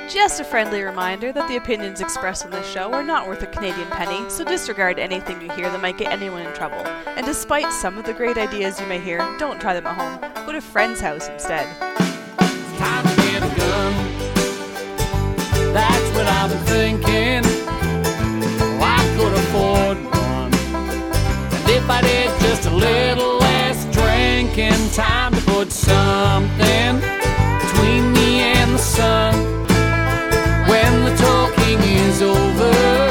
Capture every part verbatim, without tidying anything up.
Just a friendly reminder that the opinions expressed on this show are not worth a Canadian penny, so disregard anything you hear that might get anyone in trouble. And despite some of the great ideas you may hear, don't try them at home. Go to a friend's house instead. It's time to get a gun. That's what I've been thinking. Well, I could afford one. And if I did just a little less drinking, time to put something between me and the sun. When the talking is over,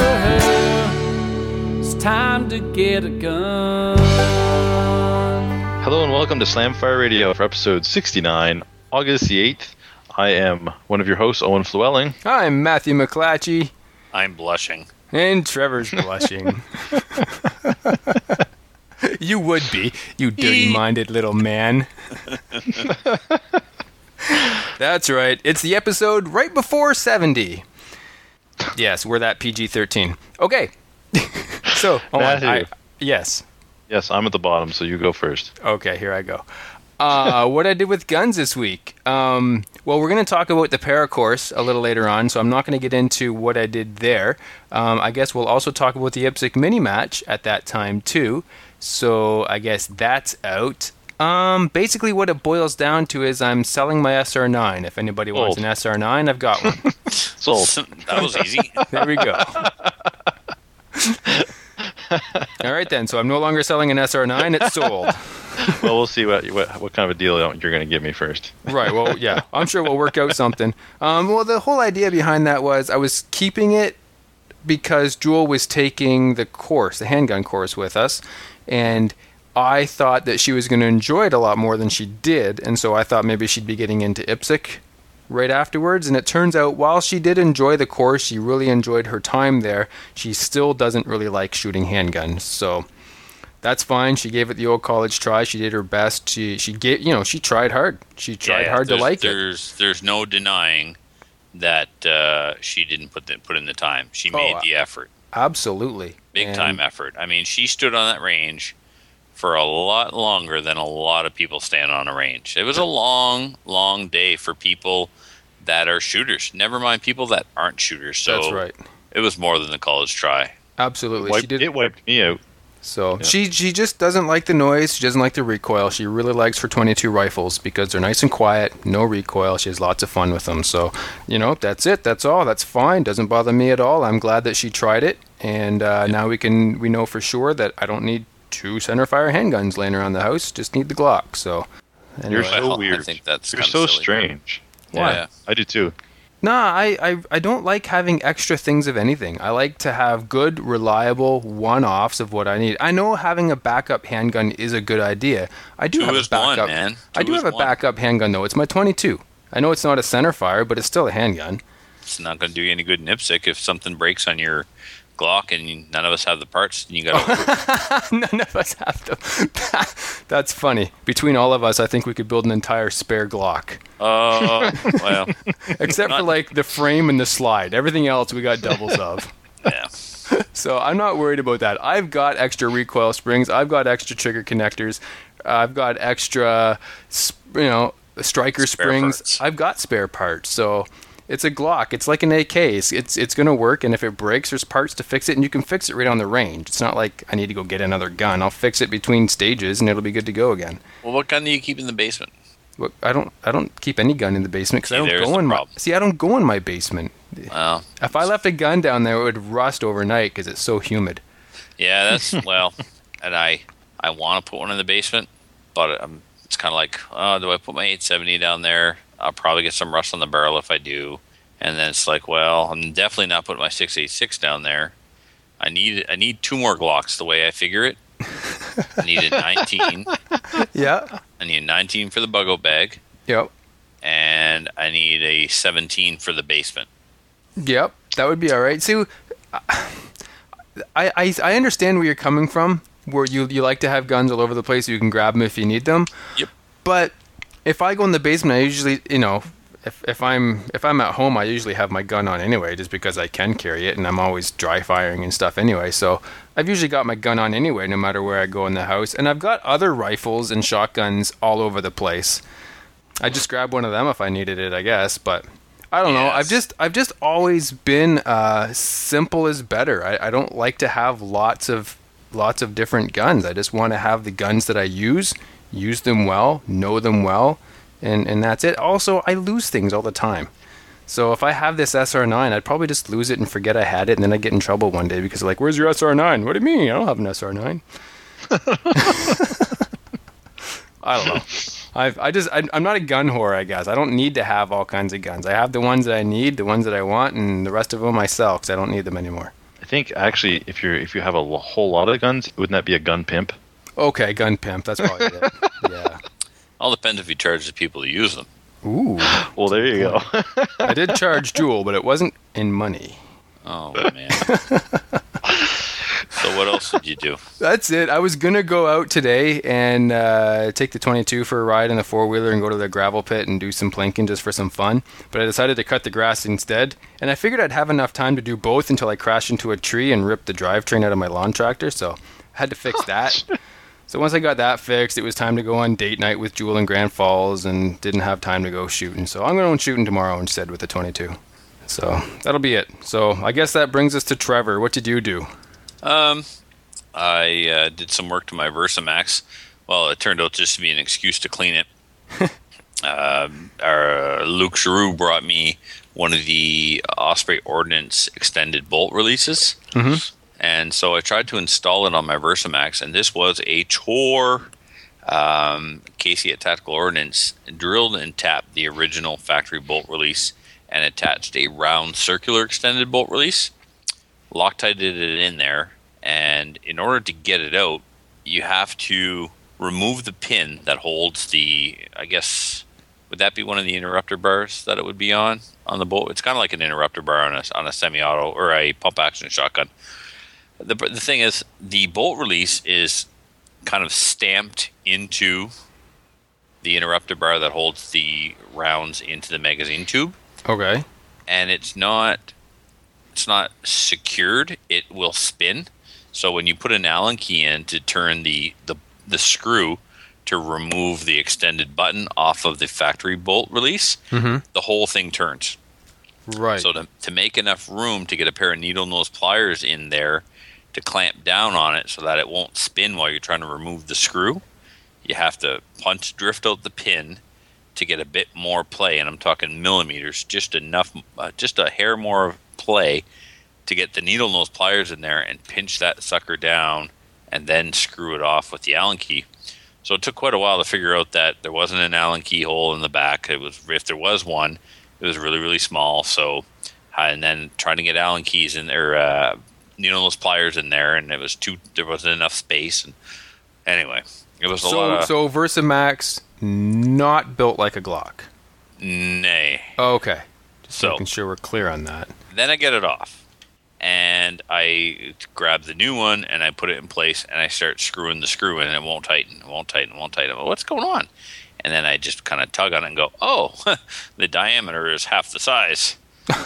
it's time to get a gun. Hello and welcome to Slamfire Radio for episode sixty-nine, August the eighth. I am one of your hosts, Owen Flewelling. I'm Matthew McClatchy. I'm blushing. And Trevor's blushing. You would be, you dirty-minded little man. That's right. It's the episode right before seventy. Yes, we're that P G thirteen. Okay. So, Matthew. I, yes. Yes, I'm at the bottom, so you go first. Okay, here I go. Uh, what I did with guns this week. Um, well, we're going to talk about the Paracourse a little later on, so I'm not going to get into what I did there. Um, I guess we'll also talk about the IPSC mini match at that time, too. So I guess that's out. Um, basically what it boils down to is I'm selling my S R nine. If anybody Sold. wants an S R nine, I've got one. Sold. That was easy. There we go. All right then, so I'm no longer selling an S R nine, it's sold. Well, we'll see what what, what kind of a deal you're going to give me first. Right, well, yeah, I'm sure we'll work out something. Um, well, the whole idea behind that was I was keeping it because Jewel was taking the course, the handgun course with us, and I thought that she was going to enjoy it a lot more than she did, and so I thought maybe she'd be getting into IPSC right afterwards, and it turns out while she did enjoy the course, she really enjoyed her time there, she still doesn't really like shooting handguns, so that's fine. She gave it the old college try. She did her best. She she gave, you know, she tried hard. She tried yeah, hard to like there's, it. There's no denying that uh, she didn't put the, put in the time. She Oh, made the effort. Absolutely. Big And- time effort. I mean, she stood on that range for a lot longer than a lot of people stand on a range. It was a long, long day for people that are shooters. Never mind people that aren't shooters. So That's right. It was more than the college try. Absolutely. Wiped, she did. it wiped me out. So Yeah. she she just doesn't like the noise. She doesn't like the recoil. She really likes her twenty-two rifles because they're nice and quiet, no recoil. She has lots of fun with them. So, you know, that's it. That's all. That's fine. Doesn't bother me at all. I'm glad that she tried it, and uh, now we can we know for sure that I don't need two centerfire handguns laying around the house. Just need the Glock. So anyway. You're so Well, weird. I think that's You're kinda so silly. strange. Why? Yeah. I do too. Nah, I, I, I don't like having extra things of anything. I like to have good, reliable one-offs of what I need. I know having a backup handgun is a good idea. I do Two have is a backup. one, man. I Two do is have a one. backup handgun though. It's my twenty-two. I know it's not a centerfire, but it's still a handgun. It's not going to do you any good in IPSC if something breaks on your Glock and you, none of us have the parts. And you got to None of us have them. That's funny. Between all of us, I think we could build an entire spare Glock. Oh, well, Except for Not- like the frame and the slide. Everything else we got doubles of. yeah. So I'm not worried about that. I've got extra recoil springs. I've got extra trigger connectors. I've got extra, sp- you know, striker Spare springs. parts. I've got spare parts. So it's a Glock. It's like an A K. It's it's, it's going to work. And if it breaks, there's parts to fix it, and you can fix it right on the range. It's not like I need to go get another gun. I'll fix it between stages, and it'll be good to go again. Well, what gun do you keep in the basement? Look, I don't I don't keep any gun in the basement because I See, don't there's go the in my problem. see I don't go in my basement. Well, If I left a gun down there, it would rust overnight because it's so humid. yeah, that's well, and I I want to put one in the basement, but um, it's kind of like, oh, do I put my eight seventy down there? I'll probably get some rust on the barrel if I do, and then it's like, well, I'm definitely not putting my six eighty-six down there. I need I need two more Glocks the way I figure it. I need a nineteen. Yeah. I need a nineteen for the bug-out bag, Yep. and I need a seventeen for the basement. Yep. That would be all right. See, I, I I understand where you're coming from, where you you like to have guns all over the place so you can grab them if you need them. Yep. But if I go in the basement, I usually, you know, if if I'm if I'm at home, I usually have my gun on anyway, just because I can carry it, and I'm always dry firing and stuff anyway. So I've usually got my gun on anyway, no matter where I go in the house. And I've got other rifles and shotguns all over the place. I just grab one of them if I needed it, I guess. But I don't know. Yes. I've just I've just always been uh, simple is better. I, I don't like to have lots of lots of different guns. I just want to have the guns that I use, use them well, know them well, and, and that's it. Also, I lose things all the time. So if I have this S R nine, I'd probably just lose it and forget I had it, and then I'd get in trouble one day because like, where's your S R nine? What do you mean? I don't have an S R nine. I don't know. I've, I just, I, I'm not a gun whore, I guess. I don't need to have all kinds of guns. I have the ones that I need, the ones that I want, and the rest of them I sell because I don't need them anymore. I think actually, if you're if you have a l- whole lot of guns, wouldn't that be a gun pimp? Okay, gun pimp. That's probably it. Yeah. All depends if you charge the people to use them. Ooh. Well, there you go. I did charge Jewel, but it wasn't in money. Oh, man. So what else did you do? That's it. I was going to go out today and uh, take the twenty-two for a ride in the four-wheeler and go to the gravel pit and do some planking just for some fun. But I decided to cut the grass instead. And I figured I'd have enough time to do both until I crashed into a tree and ripped the drivetrain out of my lawn tractor. So I had to fix that. So once I got that fixed, it was time to go on date night with Jewel in Grand Falls and didn't have time to go shooting. So I'm going shooting tomorrow instead with the twenty-two. So that'll be it. So I guess that brings us to Trevor. What did you do? Um, I uh, did some work to my Versamax. Well, it turned out just to be an excuse to clean it. uh, our uh, Luke Giroux brought me one of the Osprey Ordnance extended bolt releases. Mm-hmm. And so I tried to install it on my Versamax, and this was a chore. Um, Casey at Tactical Ordnance drilled and tapped the original factory bolt release and attached a round circular extended bolt release. Loctited it in there, and in order to get it out, you have to remove the pin that holds the, I guess, would that be one of the interrupter bars that it would be on on the bolt? It's kind of like an interrupter bar on a, on a semi-auto or a pump action shotgun. The, the thing is, the bolt release is kind of stamped into the interrupter bar that holds the rounds into the magazine tube. Okay. And it's not it's not secured. It will spin. So when you put an Allen key in to turn the, the, the screw to remove the extended button off of the factory bolt release, mm-hmm. the whole thing turns. Right. So to, to make enough room to get a pair of needle nose pliers in there to clamp down on it so that it won't spin while you're trying to remove the screw, you have to punch drift out the pin to get a bit more play, and I'm talking millimeters, just enough, uh, just a hair more of play to get the needle nose pliers in there and pinch that sucker down and then screw it off with the Allen key. So it took quite a while to figure out that there wasn't an Allen key hole in the back. It was, if there was one, it was really, really small. So, and then trying to get Allen keys in there, uh, needle nose pliers in there, and it was too, there wasn't enough space. And anyway, it was a so, lot of... So Versamax, not built like a Glock. Nay. Okay. Just So- making sure we're clear on that. Then I get it off, and I grab the new one, and I put it in place, and I start screwing the screw in, and it won't tighten, it won't tighten, it won't tighten. Well, what's going on? And then I just kind of tug on it and go, oh, the diameter is half the size.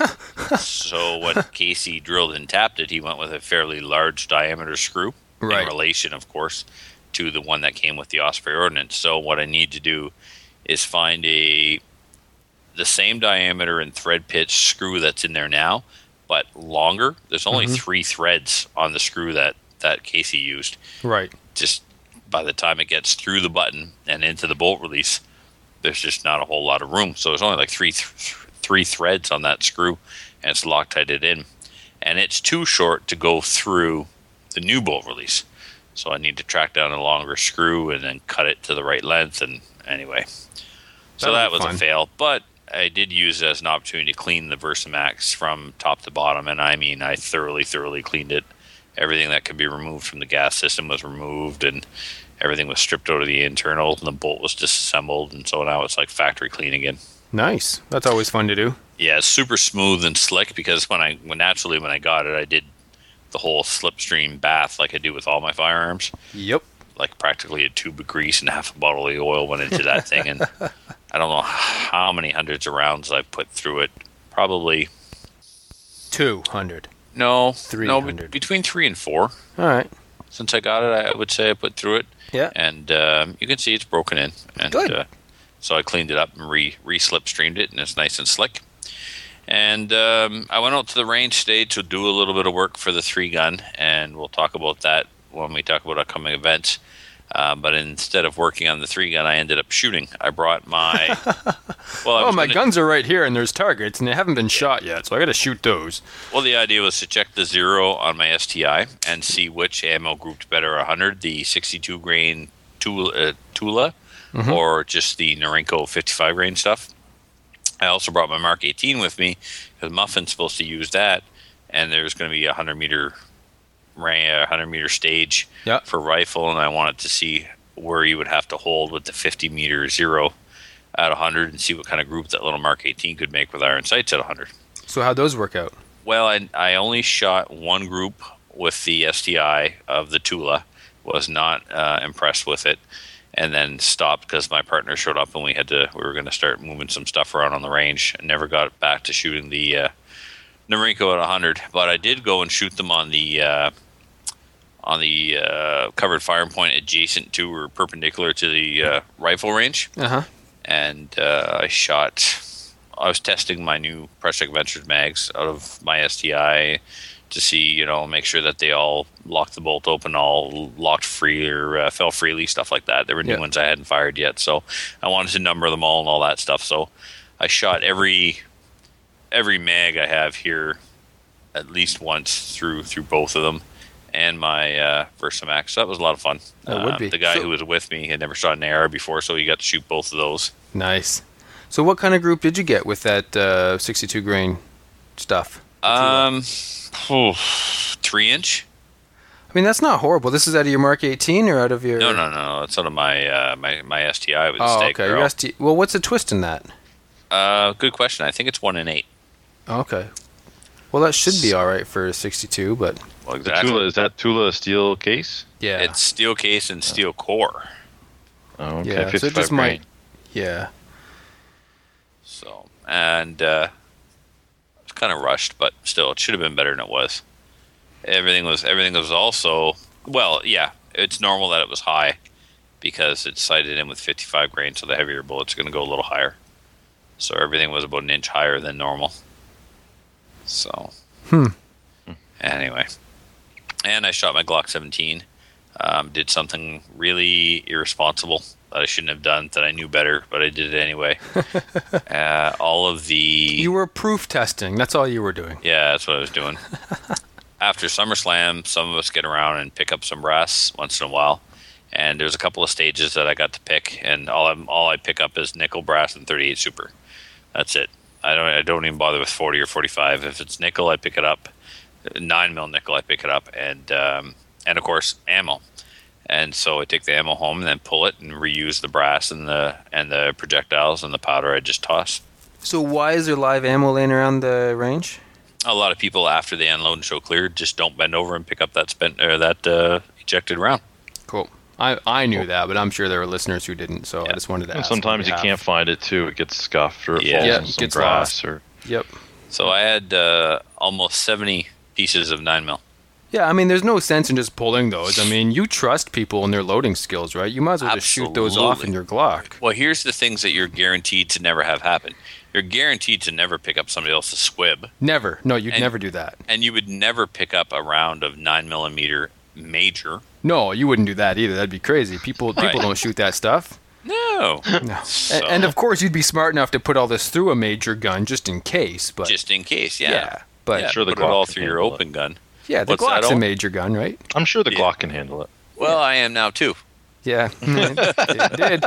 So when Casey drilled and tapped it, he went with a fairly large diameter screw, Right. in relation, of course, to the one that came with the Osprey Ordnance. So what I need to do is find a the same diameter and thread pitch screw that's in there now, but longer. There's only Mhm. three threads on the screw that, that Casey used. Right. Just by the time it gets through the button and into the bolt release, there's just not a whole lot of room. So there's only like three th- three threads on that screw, and it's Loctited in. And it's too short to go through the new bolt release. So I need to track down a longer screw and then cut it to the right length. And anyway, so That'll that be was fun. a fail. But I did use it as an opportunity to clean the Versamax from top to bottom. And I mean, I thoroughly, thoroughly cleaned it. Everything that could be removed from the gas system was removed, and everything was stripped out of the internals, and the bolt was disassembled. And so now it's like factory clean again. Nice. That's always fun to do. Yeah, it's super smooth and slick because when I when naturally when I got it, I did the whole slipstream bath like I do with all my firearms. Yep. Like practically a tube of grease and half a bottle of oil went into that thing, and I don't know how many hundreds of rounds I put through it. Probably two hundred. no, three no, hundred. be- between three and four. All right. Since I got it, I would say I put through it, Yeah. and um, you can see it's broken in. And, Good. Uh, so I cleaned it up and re re slipstreamed it, and it's nice and slick. And um, I went out to the range today to do a little bit of work for the three gun, and we'll talk about that when we talk about upcoming events. Uh, but instead of working on the three gun, I ended up shooting. I brought my. Well, I oh, was my gonna, guns are right here, and there's targets, and they haven't been shot yet, so I got to shoot those. Well, the idea was to check the zero on my S T I and see which ammo grouped better: one hundred, the sixty-two grain Tula, uh, Tula Mhm. or just the Norinco fifty-five grain stuff. I also brought my Mark eighteen with me because Muffin's supposed to use that, and there's going to be a hundred meter. Ran a hundred meter stage Yeah. for rifle, and I wanted to see where you would have to hold with the fifty meter zero at one hundred and see what kind of group that little Mark eighteen could make with iron sights at one hundred. So how'd those work out? Well, I, I only shot one group with the S T I of the Tula, was not uh, impressed with it, and then stopped because my partner showed up and we had to we were going to start moving some stuff around on the range, and never got back to shooting the uh, Norinco at one hundred. But I did go and shoot them on the uh, on the uh, covered firing point adjacent to or perpendicular to the uh, rifle range. Uh-huh. And uh, I shot, I was testing my new Pressure Adventures mags out of my S T I to see, you know, make sure that they all locked the bolt open, all locked free or uh, fell freely, stuff like that. There were new Yeah. ones I hadn't fired yet, so I wanted to number them all and all that stuff. So I shot every every mag I have here at least once through through both of them. And my uh, Versamax. So that was a lot of fun. That would Um, be. The guy So- who was with me had never shot an A R before, so he got to shoot both of those. Nice. So what kind of group did you get with that uh, sixty-two grain stuff? Um, oh, three inch? I mean, that's not horrible. This is out of your Mark eighteen or out of your... No, no, no. It's out of my uh, my my S T I with the Oh, stake okay. Your barrel. S T... Well, what's the twist in that? Uh, good question. I think it's one in eight. Okay. Well, that should be all right for a sixty-two, but... Well, The exactly. Tula, is that Tula a steel case? Yeah. It's steel case and steel core. Oh, okay. Yeah, so it fifty-five just grain. might... Yeah. So and uh, it's kind of rushed, but still, it should have been better than it was. Everything was everything was also well, yeah. It's normal that it was high because it's sighted in with fifty-five grain, so the heavier bullets are going to go a little higher. So everything was about an inch higher than normal. So, Hmm. anyway, and I shot my Glock seventeen. Um, did something really irresponsible that I shouldn't have done, that I knew better, but I did it anyway. uh, all of the You were proof testing. That's all you were doing. yeah, that's what I was doing. After SummerSlam, some of us get around and pick up some brass once in a while, and there's a couple of stages that I got to pick, and all I'm all I pick up is nickel, brass, and thirty-eight super. That's it. I don't I don't even bother with forty or forty-five. If it's nickel, I pick it up. Nine mil nickel, I pick it up, and um, and of course ammo. And so I take the ammo home and then pull it and reuse the brass and the and the projectiles and the powder I just tossed. So why is there live ammo laying around the range? A lot of people after they unload and show clear just don't bend over and pick up that spent or that uh, ejected round. Cool. I, I knew that, but I'm sure there were listeners who didn't, so I Yeah. just wanted to And ask. sometimes what you have. can't find it too. It gets scuffed or it Yeah. falls Yeah, in it some gets grass lost. or Yep. So I had uh, almost seventy pieces of nine mil. Yeah, I mean, there's no sense in just pulling those. I mean, you trust people and their loading skills, right? You might as well just shoot those off Absolutely. in your Glock. Well, here's the things that you're guaranteed to never have happen. You're guaranteed to never pick up somebody else's squib, Never. No, you'd And- never do that. and you would never pick up a round of nine millimeter major. No, you wouldn't do that either. That'd be crazy. People Right. people don't shoot that stuff. No, No. So- And, and of course, you'd be smart enough to put all this through a major gun just in case. But just in case. Yeah, yeah, but yeah, Sure, the put it all Glock through can your handle it. open gun. yeah, the What's that, Glock's a Owen? major gun, right? I'm sure the Yeah. Glock can handle it. Well, I am now too. Yeah, it did.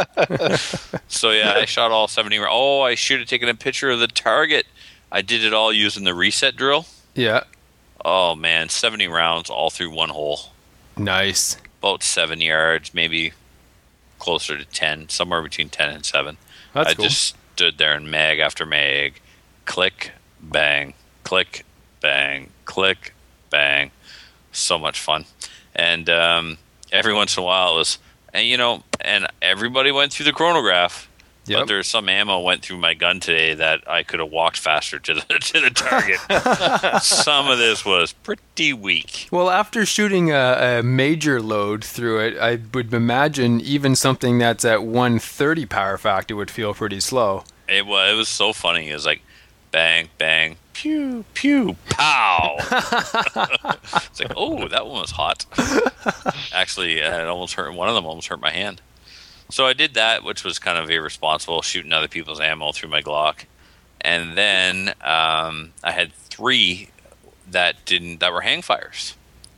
So yeah, I shot all seventy. ra- Oh, I should have taken a picture of the target. I did it all using the reset drill. Yeah, Oh man, seventy rounds all through one hole. nice. About seven yards, maybe closer to ten, somewhere between ten and seven. That's I cool. just stood there and mag after mag, click, bang, click, bang, click, bang. So much fun. And um, every once in a while it was, and you know, and everybody went through the chronograph. Yep. But there's some ammo went through my gun today that I could have walked faster to the to the target. Some of this was pretty weak. Well, after shooting a, a major load through it, I would imagine even something that's at one thirty power factor would feel pretty slow. It was it was so funny. It was like bang, bang, pew, pew, pow. It's like, oh, that one was hot. Actually, uh, it almost hurt. One of them almost hurt my hand. So I did that, which was kind of irresponsible, shooting other people's ammo through my Glock. And then um, I had three that didn't that were hang fires.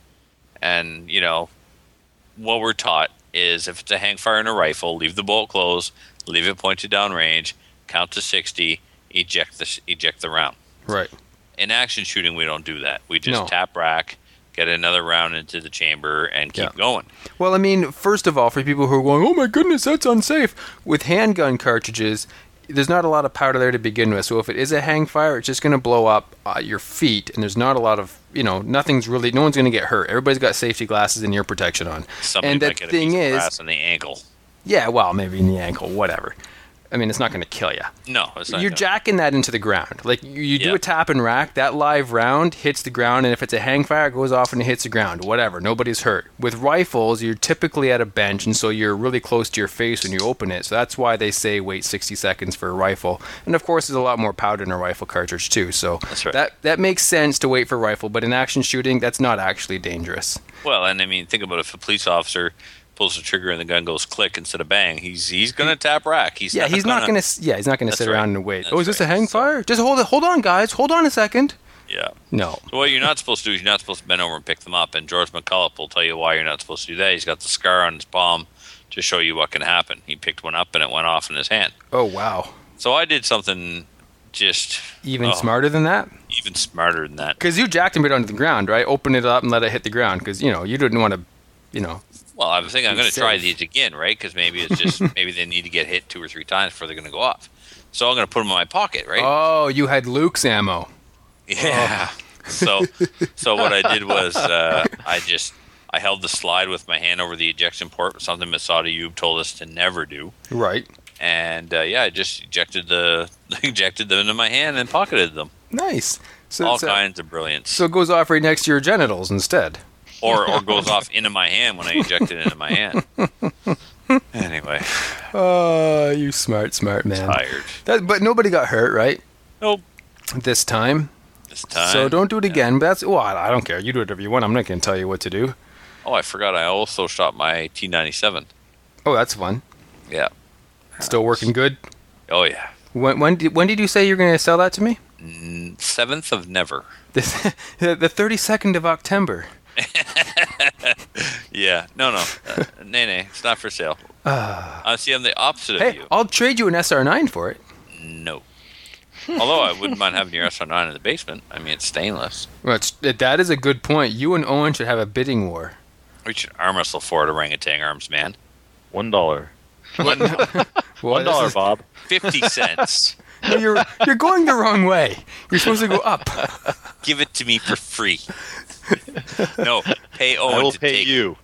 And you know what we're taught is if it's a hang fire in a rifle, leave the bolt closed, leave it pointed down range, count to sixty, eject the eject the round. Right. In action shooting, we don't do that. We just No. tap rack, get another round into the chamber, and keep Yeah. going. Well, I mean, first of all, for people who are going, oh my goodness, that's unsafe, with handgun cartridges, there's not a lot of powder there to begin with. So if it is a hang fire, it's just going to blow up uh, your feet, and there's not a lot of, you know, nothing's really, no one's going to get hurt. Everybody's got safety glasses and ear protection on. Somebody and might the get thing a piece is, of grass in the ankle. yeah, well, maybe in the ankle, whatever. I mean, it's not going to kill you. No, it's not. You're gonna- jacking that into the ground. Like, you, you do Yeah. a tap and rack, that live round hits the ground, and if it's a hang fire, it goes off and it hits the ground. Whatever. Nobody's hurt. With rifles, you're typically at a bench, and so you're really close to your face when you open it. So that's why they say wait sixty seconds for a rifle. And, of course, there's a lot more powder in a rifle cartridge, too. So That's right. that, that makes sense to wait for rifle, but in action shooting, that's not actually dangerous. Well, and I mean, think about if a police officer pulls the trigger and the gun goes click instead of bang. He's he's gonna tap rack. He's Yeah, not he's gonna, not going to Yeah, he's not going to That's sit right. around and wait. That's Oh, is this a right. hang So- fire? Just hold it. Hold on, guys. Hold on a second. Yeah. No. So what you're not supposed to do is you're not supposed to bend over and pick them up. And George McCullough will tell you why you're not supposed to do that. He's got the scar on his palm to show you what can happen. He picked one up and it went off in his hand. Oh, wow. So I did something just Even oh, smarter than that? even smarter than that. Because you jacked him right onto the ground, right? Open it up and let it hit the ground. Because, you know, you didn't want to, you know. Well, I was thinking I'm Be going to try safe. these again, right? Because maybe it's just maybe they need to get hit two or three times before they're going to go off. So I'm going to put them in my pocket, right? Oh, you had Luke's ammo. Yeah. So, so what I did was uh, I just I held the slide with my hand over the ejection port, something Masada Yub told us to never do. Right. And uh, yeah, I just ejected the ejected them into my hand and pocketed them. Nice. So, All it's, uh, kinds of brilliance. so it goes off right next to your genitals instead. or or goes off into my hand when I eject it into my hand. Anyway, Oh, you smart, smart man. tired. That, but nobody got hurt, right? Nope. This time. This time. So don't do it again. But that's, well, I don't care. You do whatever you want. I'm not going to tell you what to do. Oh, I forgot. I also shot my T ninety-seven. Oh, that's fun. Yeah. Still working good. Oh yeah. When, when, did, when did you say you were going to sell that to me? Mm, Seventh of never. This, the thirty-second of October. Yeah. No, no. Uh, nay, nay. It's not for sale. Uh, see, I'm the opposite of Hey, you. I'll trade you an S R nine for it. No. Although I wouldn't mind having your S R nine in the basement. I mean, it's stainless. Well, it's, that is a good point. You and Owen should have a bidding war. We should arm wrestle for it, orangutan arms, man. One dollar. One, Well, One this dollar, is- Bob. Fifty cents. No, you're you're going the wrong way. You're supposed to go up. Give it to me for free. No, pay I Owen will to pay take you.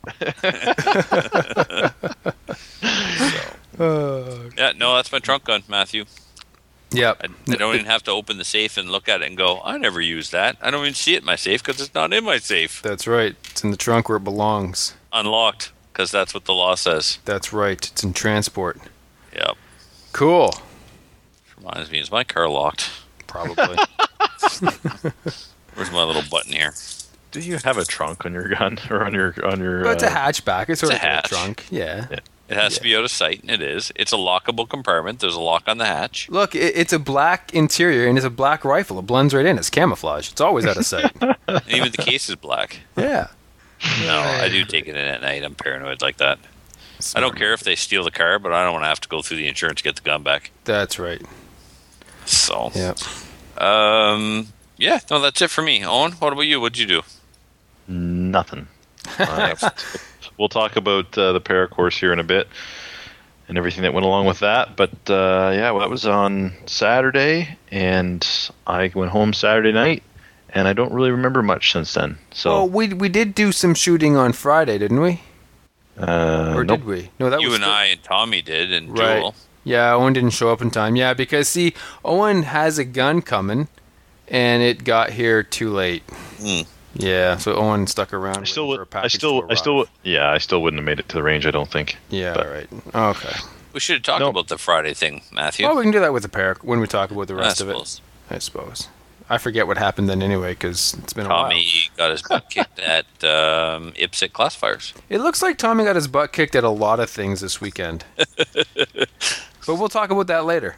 Uh, Yeah, no, that's my trunk gun, Matthew. yep. I, I don't even have to open the safe and look at it and go, I never use that. I don't even see it in my safe because it's not in my safe. That's right. It's in the trunk where it belongs. Unlocked, because that's what the law says. That's right. It's in transport. Yep. Cool. Reminds me, is my car locked? Probably. Where's my little button here? Do you have a trunk on your gun or on your on your? But it's a uh, hatchback. It's sort a of like hatch. a trunk. Yeah. Yeah. It has to be out of sight, and it is. It's a lockable compartment. There's a lock on the hatch. Look, it, it's a black interior and it's a black rifle. It blends right in. It's camouflage. It's always out of sight. And even the case is black. Yeah. No, I do take it in at night. I'm paranoid like that. I don't care if they steal the car, but I don't want to have to go through the insurance to get the gun back. That's right. So, Yeah. um, yeah, no, that's it for me. Owen, what about you? What'd you do? Nothing. Uh, we'll talk about uh, the paracourse here in a bit and everything that went along with that. But uh, yeah, well, that was on Saturday, and I went home Saturday night, and I don't really remember much since then. So, Oh, we we did do some shooting on Friday, didn't we? uh, Or nope. did we? No, that You was and still- I and Tommy did, and Right. Joel. Yeah, Owen didn't show up in time. Yeah, because see, Owen has a gun coming, and it got here too late. Hmm. Yeah, so Owen stuck around. I still, waiting for a would, I package still, to I still, arrive. yeah, I still wouldn't have made it to the range. I don't think. Yeah, but- right. Okay. We should have talked No. about the Friday thing, Matthew. Well, we can do that with the pair when we talk about the I rest of it. suppose. I suppose. I forget what happened then anyway, because it's been a while. Tommy got his butt kicked at um, I P S C classifiers. It looks like Tommy got his butt kicked at a lot of things this weekend. But we'll talk about that later.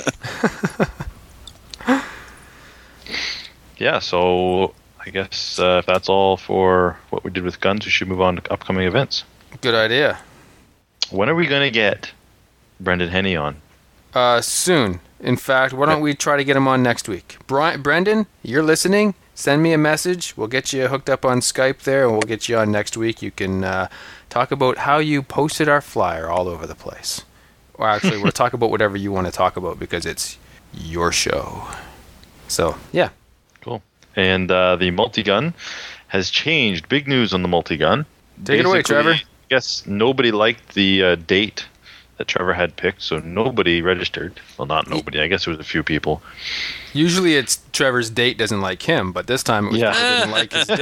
Yeah, so I guess uh, if that's all for what we did with guns, we should move on to upcoming events. Good idea. When are we going to get Brendan Henney on? Uh, soon. In fact, why don't we try to get him on next week? Brian, Brendan, you're listening? Send me a message. We'll get you hooked up on Skype there, and we'll get you on next week. You can uh, talk about how you posted our flyer all over the place. Or actually, we'll talk about whatever you want to talk about because it's your show. So, yeah. Cool. And uh, the multi-gun has changed. Big news on the multi-gun. Take it away, Trevor. I guess nobody liked the uh, date that Trevor had picked, so nobody registered. Well, not nobody. I guess there was a few people. Usually it's Trevor's date doesn't like him, but this time it was Yeah. Trevor didn't like his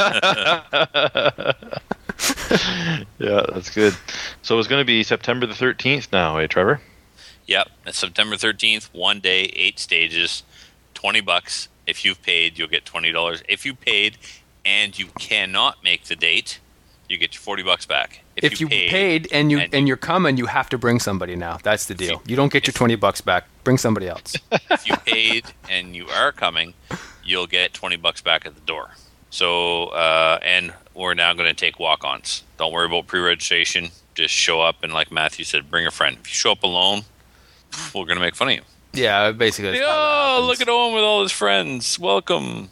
date. Yeah, that's good. So it's going to be September the thirteenth now, eh, Trevor? Yep, it's September thirteenth, one day, eight stages, twenty bucks. If you've paid, you'll get twenty dollars. If you paid and you cannot make the date, you get your forty bucks back. If, you paid, paid and you and and, you- you're coming, you have to bring somebody now. That's the deal. You don't get your if- twenty bucks back. Bring somebody else. If you paid and you are coming, you'll get twenty bucks back at the door. So, uh, and we're now going to take walk-ons. Don't worry about pre-registration. Just show up, and like Matthew said, bring a friend. If you show up alone, we're going to make fun of you. Yeah, basically. That's how that Oh, happens. look at Owen with all his friends. Welcome.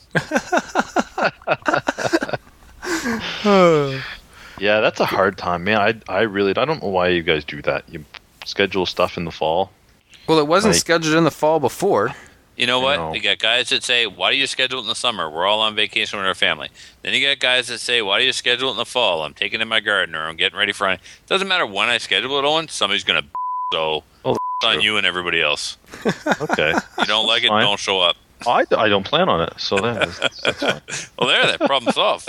Yeah, that's a hard time, man. I I really I don't know why you guys do that. You schedule stuff in the fall. Well, it wasn't Like- scheduled in the fall before. You know I what? know. You got guys that say, why do you schedule it in the summer? We're all on vacation with our family. Then you got guys that say, why do you schedule it in the fall? I'm taking in my garden or I'm getting ready for it. Doesn't matter when I schedule it, Owen. Somebody's going to so Oh, it's on true. you and everybody else. Okay. You don't like it, Fine. don't show up. I, I don't plan on it, so that's, that's fine. Well, there, that problem solved.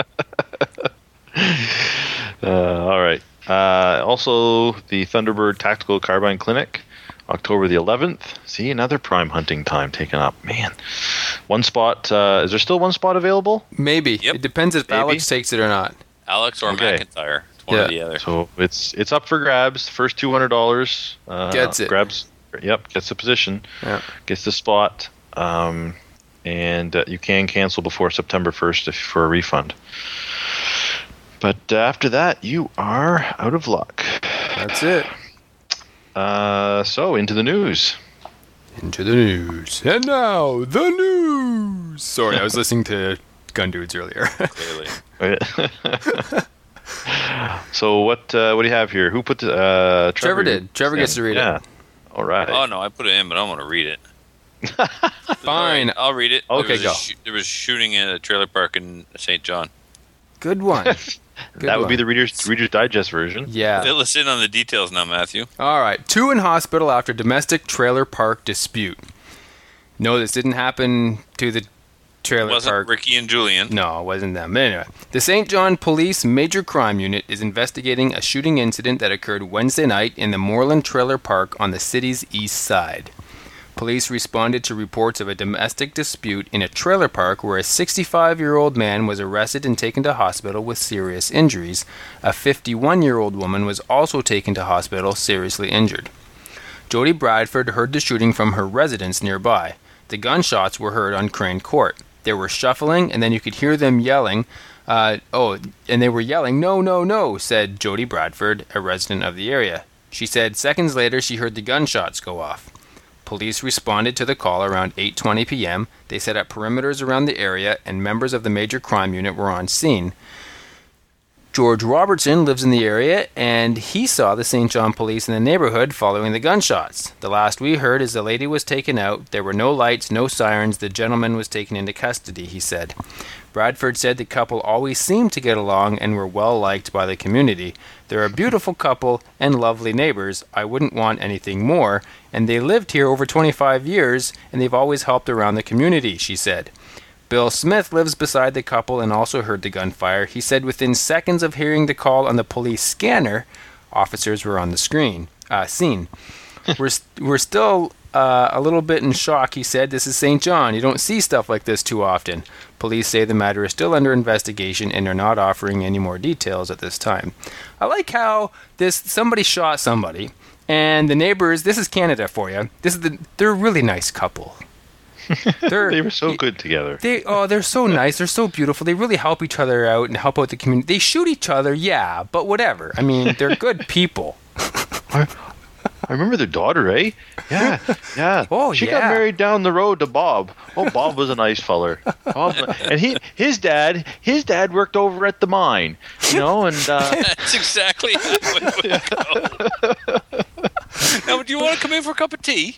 Uh, all right. Uh, also, the Thunderbird Tactical Carbine Clinic, October the eleventh. See, another prime hunting time taken up. Man, one spot. Uh, is there still one spot available? Maybe. Yep. It depends if Maybe. Alex takes it or not. Alex or Okay. McIntyre. It's one Yeah. or the other. So it's it's up for grabs. First two hundred dollars uh, Gets it. Grabs. Yep, gets the position. Yeah. Gets the spot. Um, and uh, you can cancel before September first if, for a refund. But uh, after that, you are out of luck. That's it. Uh, so into the news. Into the news. And now, the news. Sorry, I was listening to Gun Dudes earlier. Clearly. So what uh, what do you have here? Who put the uh, Trevor, Trevor did. Trevor gets to read it. yeah. All right. Oh, no, I put it in, but I don't want to read it. Fine. All right, I'll read it. Okay, there was a go. sh- there was shooting in a trailer park in Saint John. Good one. Good that would be one. the Reader's Reader's Digest version. Yeah. Fill us in on the details now, Matthew. All right. Two in hospital after domestic trailer park dispute. No, this didn't happen to the trailer Wasn't park. Ricky and Julian. No, it wasn't them. But anyway, the Saint John Police Major Crime Unit is investigating a shooting incident that occurred Wednesday night in the Moreland Trailer Park on the city's east side. Police responded to reports of a domestic dispute in a trailer park where a sixty-five-year-old man was arrested and taken to hospital with serious injuries. A fifty-one-year-old woman was also taken to hospital seriously injured. Jody Bradford heard the shooting from her residence nearby. The gunshots were heard on Crane Court. They were shuffling, and then you could hear them yelling. Uh, oh, and they were yelling, "No, no, no," said Jody Bradford, a resident of the area. She said seconds later she heard the gunshots go off. Police responded to the call around eight twenty p.m. They set up perimeters around the area, and members of the Major Crime Unit were on scene. George Robertson lives in the area, and he saw the Saint John police in the neighborhood following the gunshots. The last we heard is the lady was taken out. There were no lights, no sirens. The gentleman was taken into custody, he said. Bradford said the couple always seemed to get along and were well liked by the community. They're a beautiful couple and lovely neighbors. I wouldn't want anything more. And they lived here over twenty-five years, and they've always helped around the community, she said. Bill Smith lives beside the couple and also heard the gunfire. He said within seconds of hearing the call on the police scanner, officers were on the screen, uh, scene. we're, st- we're still uh, a little bit in shock. He said, "This is Saint John. You don't see stuff like this too often." Police say the matter is still under investigation and are not offering any more details at this time. I like how this somebody shot somebody, and the neighbors. This is Canada for you. This is the. They're a really nice couple. They're, They were so good together. They oh, they're so nice. They're so beautiful. They really help each other out and help out the community. They shoot each other, yeah, but whatever. I mean, they're good people. I, I remember their daughter, eh? Yeah, yeah. Oh, she yeah. got married down the road to Bob. Oh, Bob was a nice feller. Bob, and he, his dad, his dad worked over at the mine, you know, and uh, That's exactly how it would go. Now, do you want to come in for a cup of tea?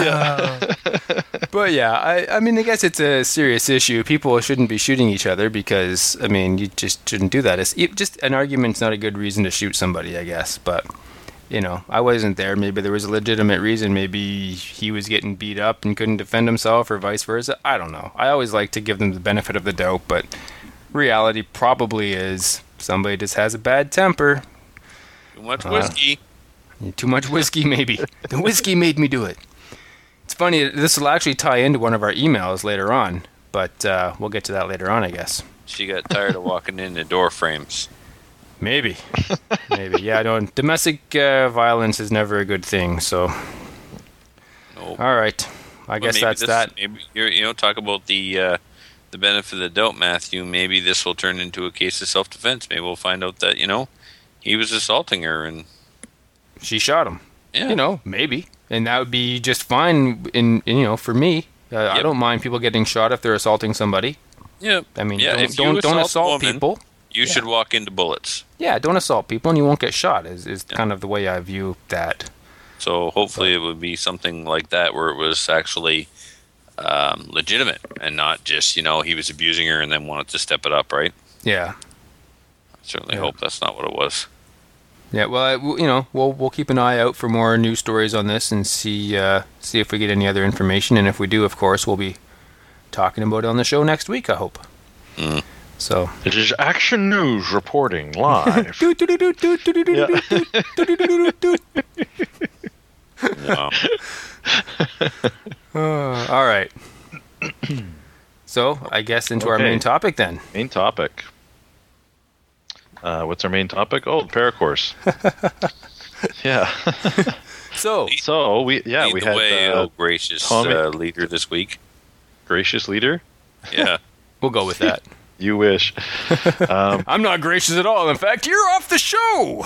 But yeah, I, I mean, I guess it's a serious issue. People shouldn't be shooting each other because, I mean, you just shouldn't do that. It's it, just an argument's not a good reason to shoot somebody, I guess. But, you know, I wasn't there. Maybe there was a legitimate reason. Maybe he was getting beat up and couldn't defend himself or vice versa. I don't know. I always like to give them the benefit of the doubt, but reality probably is somebody just has a bad temper. Too much whiskey. Too much whiskey, maybe. The whiskey made me do it. It's funny, this will actually tie into one of our emails later on, but uh, we'll get to that later on, I guess. She got tired of walking into door frames. Maybe. Maybe. Yeah, no, domestic uh, violence is never a good thing, so. Nope. All right. I But guess maybe that's this- that. Maybe you're, you know, talk about the uh, the benefit of the doubt, Matthew. Maybe this will turn into a case of self-defense. Maybe we'll find out that, you know, he was assaulting her, and She shot him. yeah, You know, maybe. And that would be just fine, in, in you know, for me. Uh, I Yep. don't mind people getting shot if they're assaulting somebody. yeah. I mean, Yeah, don't if you don't, don't assault a assault woman, people. You should walk into bullets. Yeah, don't assault people and you won't get shot is, is kind of the way I view that. So hopefully it would be something like that where it was actually um, legitimate and not just, you know, he was abusing her and then wanted to step it up, right? Yeah. I certainly Yeah. hope that's not what it was. Yeah, well, I, w- you know, we'll we'll keep an eye out for more news stories on this and see uh, see if we get any other information. And if we do, of course, we'll be talking about it on the show next week. I hope. Mm. So. it is Action News reporting live. No. Uh, all right. So I guess into our Okay. main topic then. Main topic. Uh, what's our main topic? Oh, paracourse. Yeah. So So we yeah Lead we the had way, uh, oh gracious Tommy- uh, leader this week. gracious leader. Yeah. we'll go with that. You wish. Um, I'm not gracious at all. In fact, you're off the show.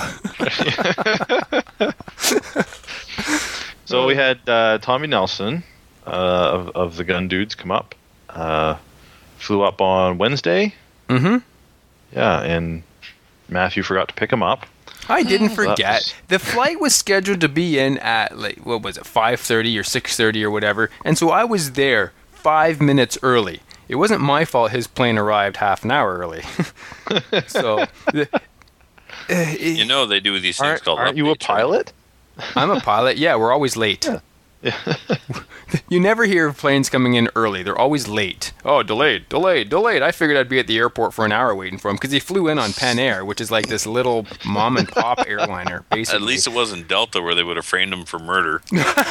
So we had uh, Tommy Nelson uh, of, of the Gun Dudes come up. Uh, flew up on Wednesday. Mm-hmm. Yeah, and Matthew forgot to pick him up. I didn't That forget. was- The flight was scheduled to be in at, like, what was it, five thirty or six thirty or whatever. And so I was there five minutes early. It wasn't my fault his plane arrived half an hour early. So, the, uh, You know they do these things Aren't, called aren't you a updates, right? pilot? I'm a pilot. Yeah, we're always late. You never hear of planes coming in early. They're always late. Oh, delayed, delayed, delayed. I figured I'd be at the airport for an hour waiting for him because he flew in on Pan Air, which is like this little mom and pop airliner, basically. At least it wasn't Delta where they would have framed him for murder.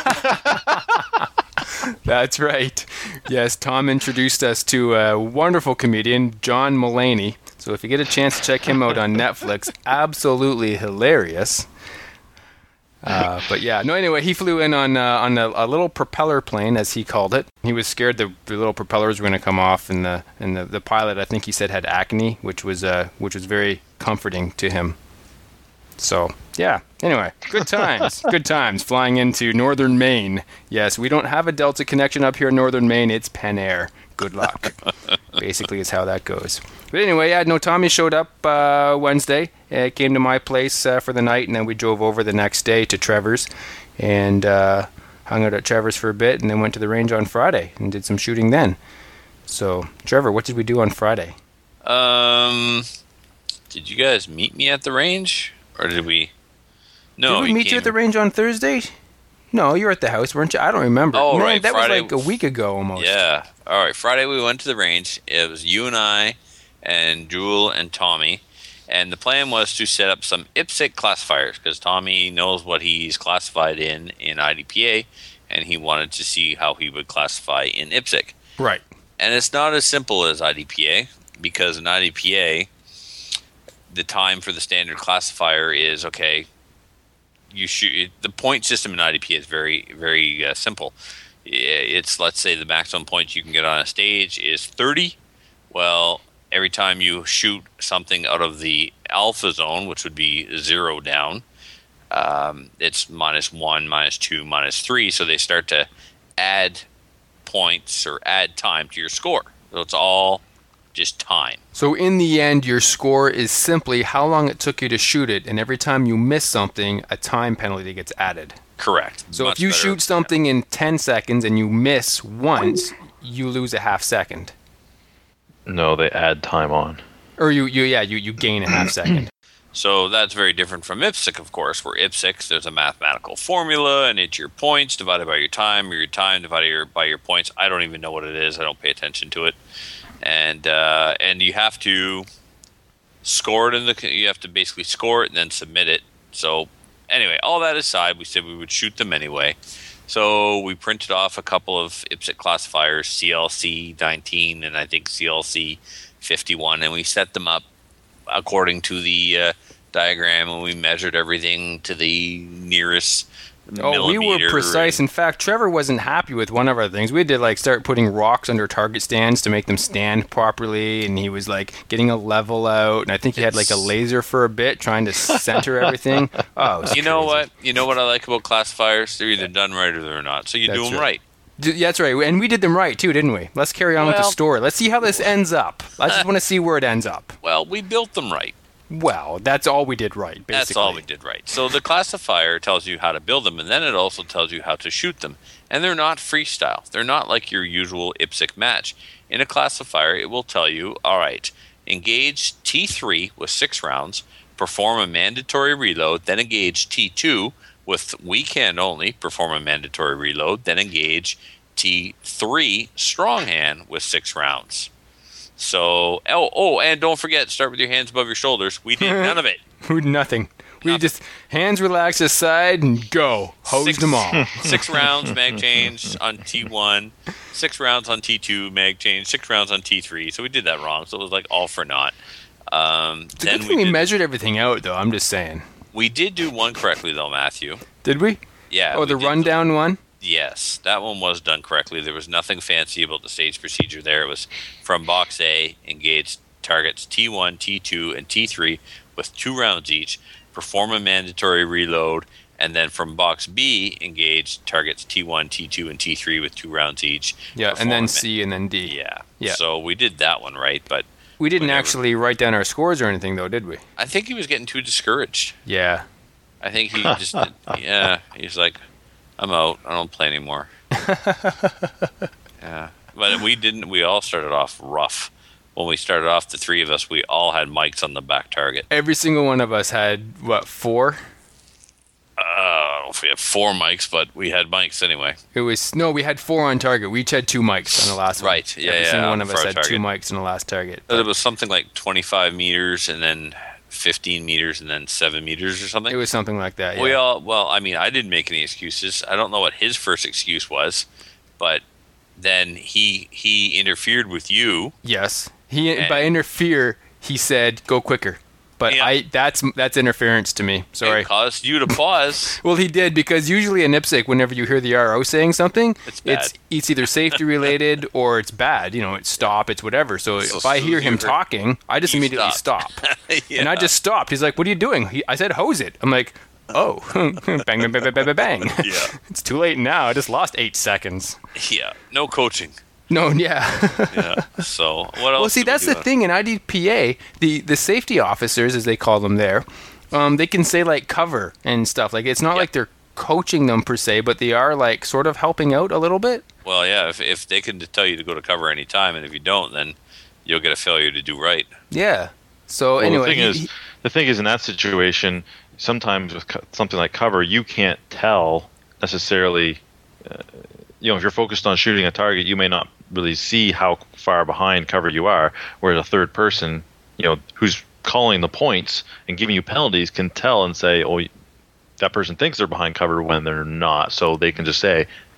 That's right. Yes, Tom introduced us to a wonderful comedian, John Mulaney. So if you get a chance to check him out on Netflix, absolutely hilarious. Uh, but yeah, no. Anyway, he flew in on uh, on a, a little propeller plane, as he called it. He was scared the, the little propellers were going to come off, and the and the, the pilot, I think he said, had acne, which was uh, which was very comforting to him. So yeah. Anyway, good times, good times flying into northern Maine. Yes, we don't have a Delta connection up here in northern Maine. It's Pan Air. Good luck. Basically, is how that goes. But anyway, yeah, no, Tommy showed up uh, Wednesday. Uh, came to my place uh, for the night, and then we drove over the next day to Trevor's and uh, hung out at Trevor's for a bit, and then went to the range on Friday and did some shooting then. So, Trevor, what did we do on Friday? Um, did you guys meet me at the range, or did we? No, did we he meet you came- at the range on Thursday? No, you were at the house, weren't you? I don't remember. Oh, Man, right, that Friday- was like a week ago almost. Yeah. All right. Friday we went to the range. It was you and I, and Jewel and Tommy, and the plan was to set up some I P S C classifiers because Tommy knows what he's classified in in I D P A, and he wanted to see how he would classify in I P S C. Right. And it's not as simple as I D P A, because in I D P A, the time for the standard classifier is, okay, you shoot, the point system in I D P A is very, very uh, simple. It's, let's say the maximum points you can get on a stage is thirty. Well, every time you shoot something out of the alpha zone, which would be zero down, um, it's minus one, minus two, minus three. So they start to add points or add time to your score. So it's all just time. So in the end, your score is simply how long it took you to shoot it, and every time you miss something, a time penalty gets added. Correct. So Much if you better. shoot something in ten seconds and you miss once, you lose a half second. No, they add time on. Or you, you yeah, you, you gain a half second. So that's very different from I P S C, of course, where I P S C, there's a mathematical formula, and it's your points divided by your time, or your time divided your, by your points. I don't even know what it is. I don't pay attention to it. And uh, and you have to score it in the. You have to basically score it and then submit it. So anyway, all that aside, we said we would shoot them anyway. So we printed off a couple of I P S C classifiers, C L C nineteen and I think C L C fifty-one, and we set them up according to the uh, diagram, and we measured everything to the nearest Oh, we were precise. In fact, Trevor wasn't happy with one of our things. We had to like start putting rocks under target stands to make them stand properly, and he was like getting a level out, and I think he had like a laser for a bit trying to center everything. Oh, it was you know crazy. what? You know what I like about classifiers? They're either done right or they're not. So you That's do them right. right. D- yeah, that's right, and we did them right too, didn't we? Let's carry on with the Well- story. Let's see how this ends up. I just want to see where it ends up. Well, we built them right. Well, that's all we did right, basically. That's all we did right. So the classifier tells you how to build them, and then it also tells you how to shoot them. And they're not freestyle. They're not like your usual I P S C match. In a classifier, it will tell you, all right, engage T three with six rounds, perform a mandatory reload, then engage T two with weak hand only, perform a mandatory reload, then engage T three strong hand with six rounds. So, oh, oh, and don't forget, start with your hands above your shoulders. We did none of it. We did nothing. We Nothing. just hands relaxed aside and go. Hosed Six- them all. Six rounds mag change on T one, six rounds on T two mag change, six rounds on T three. So we did that wrong. So it was like all for naught. Um, It's a then good we thing we did, measured everything out, though. I'm just saying. we did do one correctly though, Matthew. Did we? Yeah. Oh, we the did rundown one? Yes, that one was done correctly. There was nothing fancy about the stage procedure there. It was from box A, engage targets T one, T two, and T three with two rounds each, perform a mandatory reload, and then from box B, engage targets T one, T two, and T three with two rounds each. Yeah, perform and a then ma- C and then D. Yeah. Yeah. So we did that one right, but We didn't Whatever. actually write down our scores or anything, though, did we? I think he was getting too discouraged. Yeah. I think he just, did, yeah, he's like, I'm out. I don't play anymore. Yeah. But we didn't, we all started off rough. When we started off, the three of us, we all had mics on the back target. Every single one of us had, what, four? Uh, I don't know if we had four mics, but we had mics anyway. It was, no, we had four on target. We each had two mics on the last one. Right, yeah, Every yeah, single one on of for us our had two target. mics on the last target. It was something like twenty-five meters and then fifteen meters and then seven meters or something. It was something like that, yeah. We all, well, I mean, I didn't make any excuses. I don't know what his first excuse was, but then he he interfered with you. Yes. He And- by interfere, he said, go quicker. But Yeah. I that's that's interference to me. Sorry. It caused you to pause. Well, he did, because usually in I P S C, whenever you hear the R O saying something, It's bad. it's it's either safety related or it's bad. You know, it's stop, it's whatever. So, So if I hear you him heard- talking, I just you immediately stopped. stop. Yeah. And I just stopped. He's like, what are you doing? He, I said, hose it. I'm like, oh, bang, bang, bang, bang, bang, bang. Yeah. It's too late now. I just lost eight seconds. Yeah, no coaching. No, yeah. Yeah. So what else? Well, see, did we that's do? the thing in I D P A. The the safety officers, as they call them there, um, they can say like cover and stuff. Like it's not Yeah. like they're coaching them per se, but they are like sort of helping out a little bit. Well, yeah. If if they can tell you to go to cover any time, and if you don't, then you'll get a failure to do right. Yeah. So Well, anyway, the thing he- is, he- the thing is, in that situation, sometimes with co- something like cover, you can't tell necessarily. Uh, you know, if you're focused on shooting a target, you may not really see how far behind cover you are. Whereas a third person, you know, who's calling the points and giving you penalties, can tell and say, "Oh, that person thinks they're behind cover when they're not." So they can just say,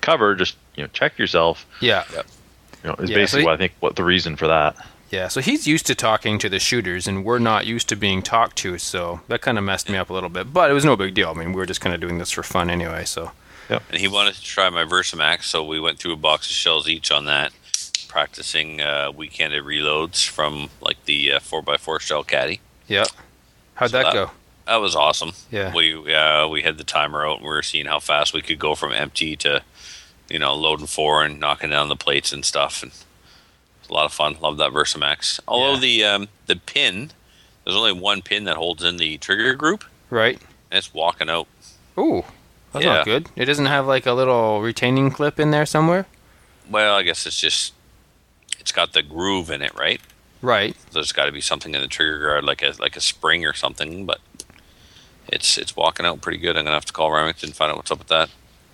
cover, just you know, check yourself. Yeah. You know, is Yeah, basically so he- what I think what the reason for that. Yeah, so he's used to talking to the shooters, and we're not used to being talked to, so that kind of messed me up a little bit. But it was no big deal. I mean, we were just kind of doing this for fun anyway, so. And he wanted to try my Versamax, so we went through a box of shells each on that, practicing uh, weekended reloads from like the uh, four by four shell caddy. Yeah. How'd So that, that- go? That was awesome. Yeah. We uh, we had the timer out, and we were seeing how fast we could go from empty to, you know, loading four and knocking down the plates and stuff. And it was a lot of fun. Love that Versamax. Although Yeah. the um, the pin, there's only one pin that holds in the trigger group, Right. and it's walking out. Ooh, that's Yeah. not good. It doesn't have like a little retaining clip in there somewhere? Well, I guess it's just it's got the groove in it, right? Right. There's got to be something in the trigger guard, like a like a spring or something, but it's it's walking out pretty good. I'm gonna have to call Remington and find out what's up with that.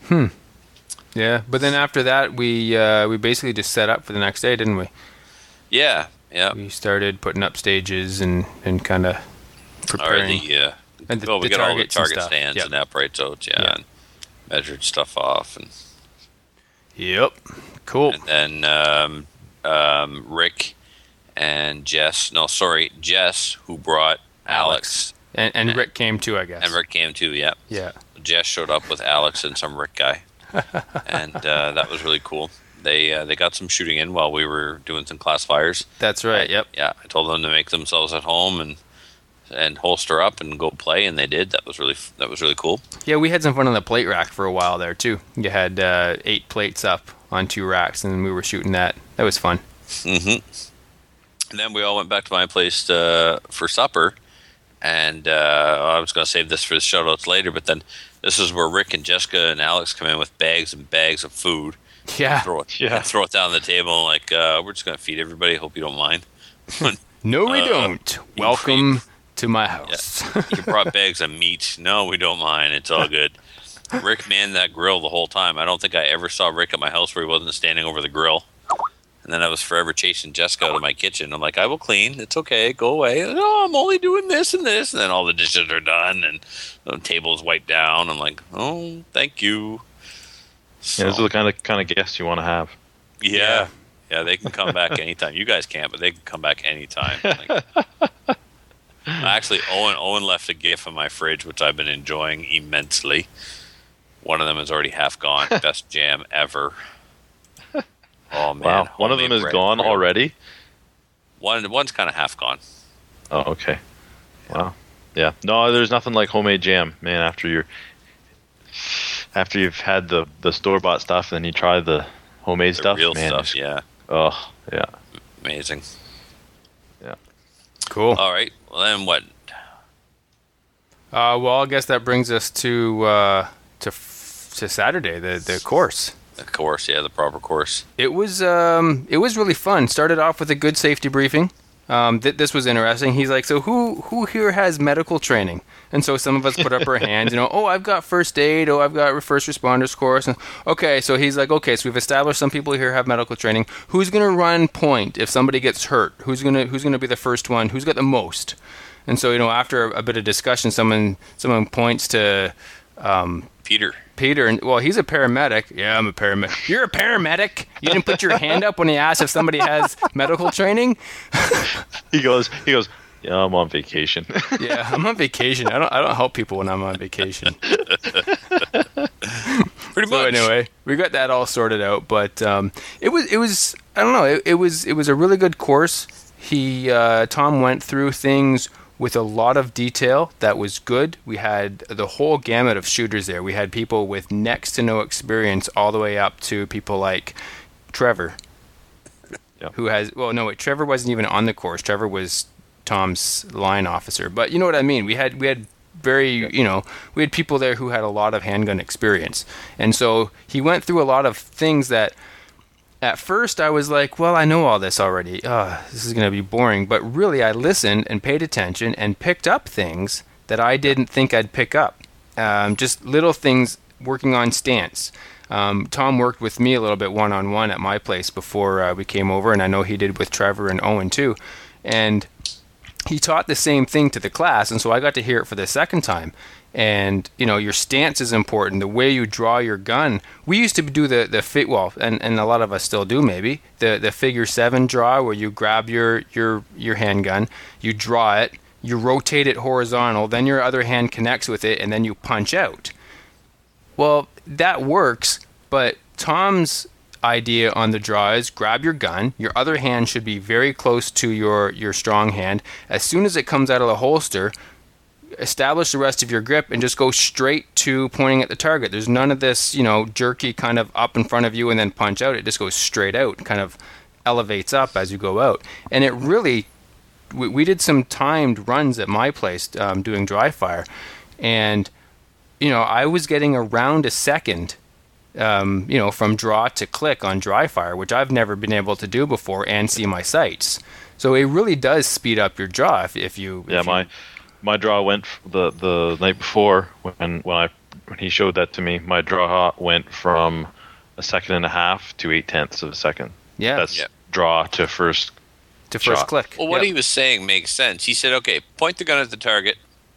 Yeah, but then after that, we uh, we basically just set up for the next day, didn't we? Yeah, yeah. We started putting up stages and, and kind of Or preparing. the uh, And the- well, we the got all the targets and target stuff. stands Yep. and uprights out, yeah, Yeah. and measured stuff off, and, Yep. Cool. and then um, um, Rick and Jess. No, sorry, Jess, who brought Alex, And, and Rick came too, I guess. and Rick came too. Yeah, Yeah. Jess showed up with Alex and some Rick guy, and uh, that was really cool. They uh, they got some shooting in while we were doing some class fires. That's right. I- Yep. Yeah, I told them to make themselves at home and and holster up and go play, and they did. That was really that was really cool. Yeah, we had some fun on the plate rack for a while there too. You had uh, eight plates up on two racks, and we were shooting that. That was fun. Mm-hmm. And then we all went back to my place to, for supper, and uh, I was going to save this for the shoutouts later, but then this is where Rick and Jessica and Alex come in with bags and bags of food. Yeah. Throw it, Yeah. throw it down on the table, and like, uh, we're just going to feed everybody. Hope you don't mind. No, we Uh, don't. Welcome to my house. You brought bags of meat. No, we don't mind. It's all good. Rick manned that grill the whole time. I don't think I ever saw Rick at my house where he wasn't standing over the grill. And then I was forever chasing Jessica out of my kitchen. I'm like, I will clean. It's okay. Go away. No, I'm only doing this and this. And then all the dishes are done and the table's wiped down. I'm like, oh, thank you. So, Yeah, those are the kind of kind of guests you want to have. yeah. Yeah, they can come back anytime. You guys can't, but they can come back anytime. Like, actually, Owen Owen left a GIF in my fridge, which I've been enjoying immensely. One of them is already half gone. Best jam ever. Oh man! Wow, one of homemade them is bread gone grill. already. One one's kind of half gone. Oh, okay. Wow. Yeah. No, there's nothing like homemade jam, man. After you're after you've had the the store bought stuff, and then you try the homemade The stuff. real man, stuff. it's- Yeah, Oh, yeah. amazing. Cool. All right. Well, then what? Uh, well, I guess that brings us to uh, to f- to Saturday, the the course. The course, yeah, the proper course. It was um, it was really fun. Started off with a good safety briefing. Um, th- this was interesting. He's like, so who who here has medical training? And so some of us put up our hands. You know, oh, I've got first aid. Oh, I've got first responders course. And, okay, so he's like, okay, so we've established some people here have medical training. Who's gonna run point if somebody gets hurt? Who's gonna who's gonna be the first one? Who's got the most? And so you know, after a bit of discussion, someone someone points to um, Peter. Peter, and well, he's a paramedic. Yeah, I'm a paramedic. You're a paramedic. You didn't put your hand up when he asked if somebody has medical training. He goes. He goes. Yeah, I'm on vacation. Yeah, I'm on vacation. I don't. I don't help people when I'm on vacation. Pretty So much. anyway, we got that all sorted out. But um, it was. It was. I don't know. It, it was. It was a really good course. He uh, Tom went through things with a lot of detail that was good. We had the whole gamut of shooters there. We had people with next to no experience all the way up to people like Trevor, Yep. who has, well, no, wait, Trevor wasn't even on the course. Trevor was Tom's line officer. But you know what I mean? We had, we had very, you know, we had people there who had a lot of handgun experience. And so he went through a lot of things that, at first, I was like, well, I know all this already. Uh, this is going to be boring. But really, I listened and paid attention and picked up things that I didn't think I'd pick up. Um, just little things working on stance. Um, Tom worked with me a little bit one-on-one at my place before uh, we came over, and I know he did with Trevor and Owen too. And he taught the same thing to the class, and so I got to hear it for the second time. And, you know, your stance is important, the way you draw your gun. We used to do the, the fit, well, and, and a lot of us still do maybe, the, the figure seven draw where you grab your, your, your handgun, you draw it, you rotate it horizontal, then your other hand connects with it, and then you punch out. Well, that works, but Tom's idea on the draw is grab your gun, your other hand should be very close to your, your strong hand. As soon as it comes out of the holster, establish the rest of your grip and just go straight to pointing at the target. There's none of this, you know, jerky kind of up in front of you and then punch out. It just goes straight out, kind of elevates up as you go out. And it really, we, we did some timed runs at my place um, doing dry fire. And, you know, I was getting around a second, um, you know, from draw to click on dry fire, which I've never been able to do before and see my sights. So it really does speed up your draw if, if you... Yeah, if my... you, My draw went the the night before when when I when he showed that to me. My draw went from a second and a half to eight tenths of a second. Yeah, that's yeah. draw to first to first shot. click. Well, what Yep. he was saying makes sense. He said, okay, point the gun at the target,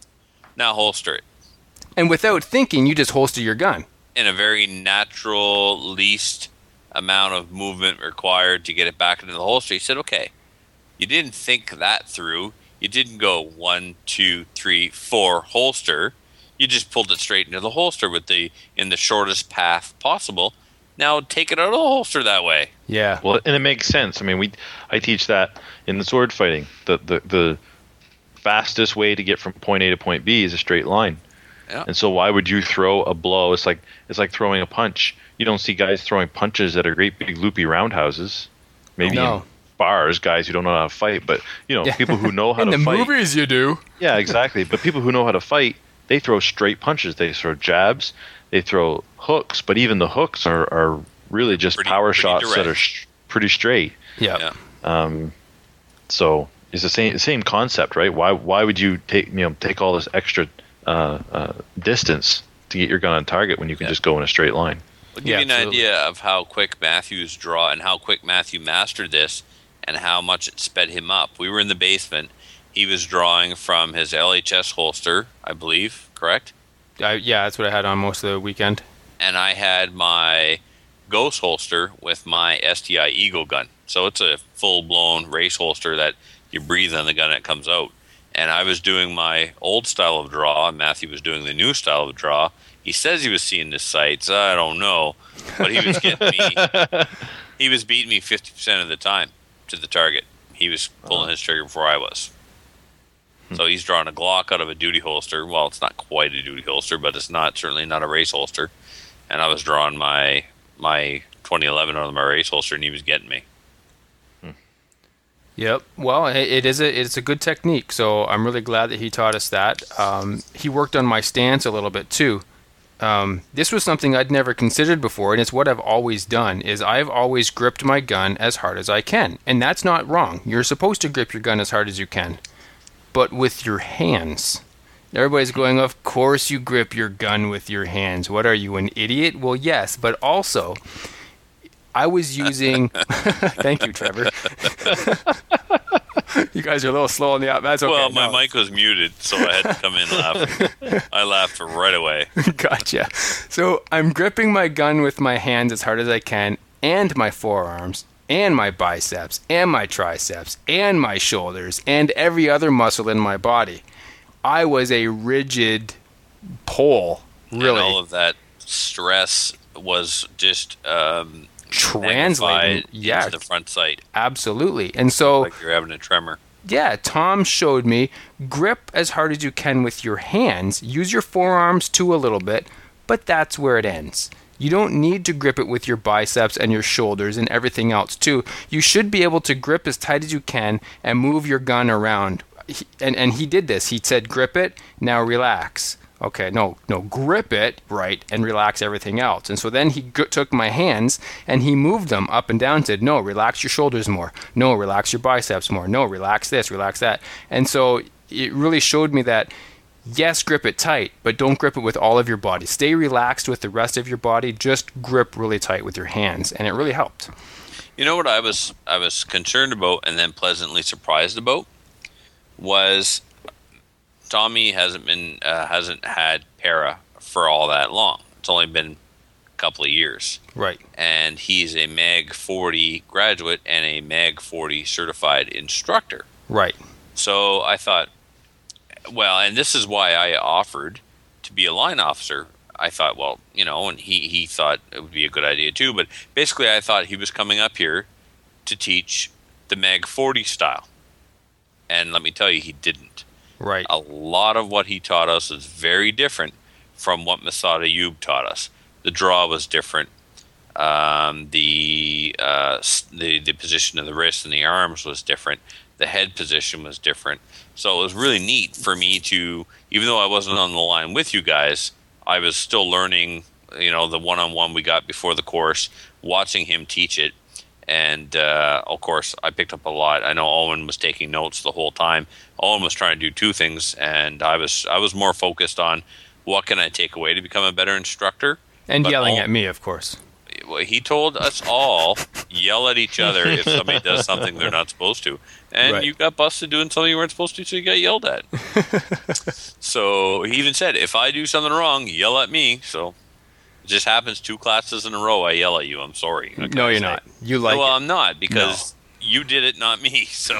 now holster it. And without thinking, you just holster your gun. In a very natural, least amount of movement required to get it back into the holster. He said, okay, you didn't think that through. You didn't go one, two, three, four, holster. You just pulled it straight into the holster with the in the shortest path possible. Now take it out of the holster that way. Yeah. Well, and it makes sense. I mean, we I teach that in the sword fighting. The the the fastest way to get from point A to point B is a straight line. Yeah. And so why would you throw a blow? It's like it's like throwing a punch. You don't see guys throwing punches that are great big loopy roundhouses. Maybe No. in bars, guys who don't know how to fight, but you know, Yeah. people who know how In to the fight. movies, you do. Yeah, exactly. But people who know how to fight, they throw straight punches. They throw jabs. They throw hooks. But even the hooks are, are really just Pretty- power pretty shots that direct. are sh- pretty straight. Yeah. Yeah. Um, so it's the same same concept, right? Why why would you take you know take all this extra uh, uh, distance to get your gun on target when you can Yeah. just go in a straight line? I'll give Yeah, you an absolutely. idea of how quick Matthew's draw and how quick Matthew mastered this and how much it sped him up. We were in the basement. He was drawing from his L H S holster, I believe, correct? I, yeah, that's what I had on most of the weekend. And I had my Ghost holster with my S T I Eagle gun. So it's a full-blown race holster that you breathe on the gun and it comes out. And I was doing my old style of draw, and Matthew was doing the new style of draw. He says he was seeing the sights. I don't know. But he was getting me. He was beating me fifty percent of the time to the target. He was pulling his trigger before I was. So he's drawing a Glock out of a duty holster. Well, it's not quite a duty holster, but it's not certainly not a race holster. And I was drawing my my twenty eleven out of my race holster, and he was getting me. Yep. Well, it, it is a it's a good technique. So I'm really glad that he taught us that. Um, he worked on my stance a little bit too. Um, this was something I'd never considered before, and it's what I've always done. Is I've always gripped my gun as hard as I can, and that's not wrong. You're supposed to grip your gun as hard as you can, but with your hands. Everybody's going, of course you grip your gun with your hands. What are you, an idiot? Well, yes, but also, I was using... Thank you, Trevor. You guys are a little slow on the out. That's okay. Well, my No. mic was muted, so I had to come in laughing. I laughed right away. Gotcha. So I'm gripping my gun with my hands as hard as I can, and my forearms, and my biceps, and my triceps, and my shoulders, and every other muscle in my body. I was a rigid pole, really. And all of that stress was just um, Translating, magnified yeah, into the front sight, absolutely. And so, like you're having a tremor. yeah, Tom showed me grip as hard as you can with your hands. Use your forearms too a little bit, but that's where it ends. You don't need to grip it with your biceps and your shoulders and everything else too. You should be able to grip as tight as you can and move your gun around. He, and, and he did this. He said, grip it, now relax. Okay, no, no, grip it, right, and relax everything else. And so then he g- took my hands and he moved them up and down, said, no, relax your shoulders more. No, relax your biceps more. No, relax this, relax that. And so it really showed me that, yes, grip it tight, but don't grip it with all of your body. Stay relaxed with the rest of your body. Just grip really tight with your hands. And it really helped. You know what I was I was concerned about and then pleasantly surprised about was Tommy hasn't been uh, hasn't had para for all that long. It's only been a couple of years. Right. And he's a M A G forty graduate and a M A G forty certified instructor. Right. So I thought, well, and this is why I offered to be a line officer. I thought, well, you know, and he, he thought it would be a good idea too. But basically, I thought he was coming up here to teach the M A G forty style. And let me tell you, he didn't. Right. A lot of what he taught us is very different from what Masada Ayub taught us. The draw was different. Um, the, uh, the the position of the wrist and the arms was different. The head position was different. So it was really neat for me to, even though I wasn't on the line with you guys, I was still learning, you know, the one-on-one we got before the course, watching him teach it. And, uh, of course, I picked up a lot. I know Owen was taking notes the whole time. Owen was trying to do two things, and I was I was more focused on what can I take away to become a better instructor. And But yelling Owen- at me, of course. Well, he told us all yell at each other if somebody does something they're not supposed to, and Right. you got busted doing something you weren't supposed to, so you got yelled at. So he even said, "If I do something wrong, yell at me." So it just happens two classes in a row. I yell at you. I'm sorry. What can No, I you're say? not. You like well, it. I'm not because you did it, not me. So,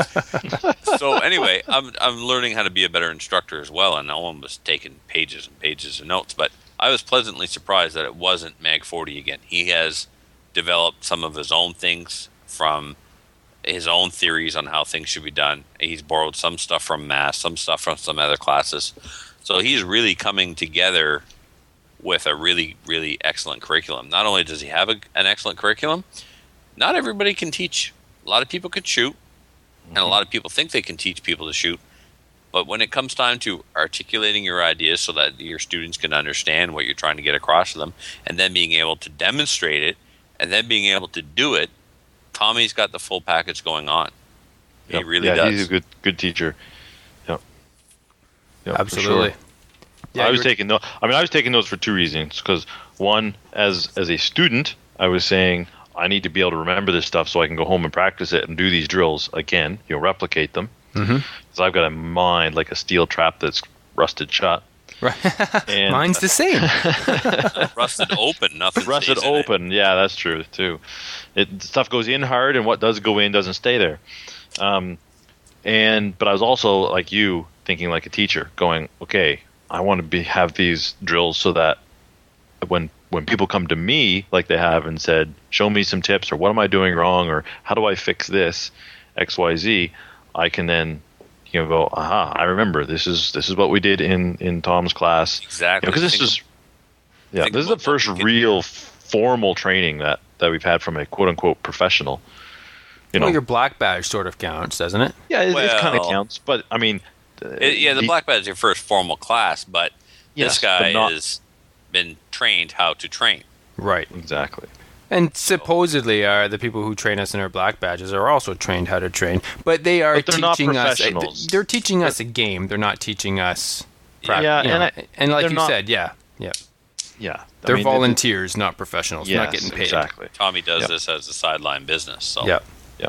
so anyway, I'm I'm learning how to be a better instructor as well, and Owen was taking pages and pages of notes, but I was pleasantly surprised that it wasn't M A G forty again. He has developed some of his own things from his own theories on how things should be done. He's borrowed some stuff from Mass, some stuff from some other classes. So he's really coming together with a really, really excellent curriculum. Not only does he have a, an excellent curriculum, not everybody can teach. A lot of people can shoot, and a lot of people think they can teach people to shoot. But when it comes time to articulating your ideas so that your students can understand what you're trying to get across to them, and then being able to demonstrate it, and then being able to do it, Tommy's got the full package going on. He Yep. really yeah, does. he's a good good teacher. Yep. Yep, for Absolutely. sure. Yeah, I you was were- taking no. I mean, I was taking those for two reasons. Because one, as as a student, I was saying I need to be able to remember this stuff so I can go home and practice it and do these drills again. You know, replicate them. Mhm. Because I've got a mind like a steel trap that's rusted shut. Right. And Mine's the same. Rusted open, nothing rusted stays in it. open. Yeah, that's true too. It stuff goes in hard, and what does go in doesn't stay there. Um, and but I was also like you, thinking like a teacher, going, okay, I want to be have these drills so that when when people come to me like they have and said, show me some tips, or what am I doing wrong, or how do I fix this, X Y Z, I can then you know go, aha, I remember this is this is what we did in in Tom's class. Exactly. Because this Think is yeah, think this is the about what first we can real formal training that, that we've had from a quote unquote professional. You know, Well, your black badge sort of counts, doesn't it? yeah, it, it kind of Well- counts, but I mean, uh, It- yeah, the black belt is your first formal class, but Yes, this guy but not- has been trained how to train. Right. exactly. And supposedly, uh, the people who train us in our black badges are also trained how to train, but they are But they're not teaching us. professionals. They're teaching us a game. They're not teaching us. Yeah, you know, and I- and like they're you not- said, yeah, yeah, Yeah, I they're mean, it- volunteers, not professionals. Yes, not getting paid. exactly. Tommy does Yep. this as a sideline business. So Yeah.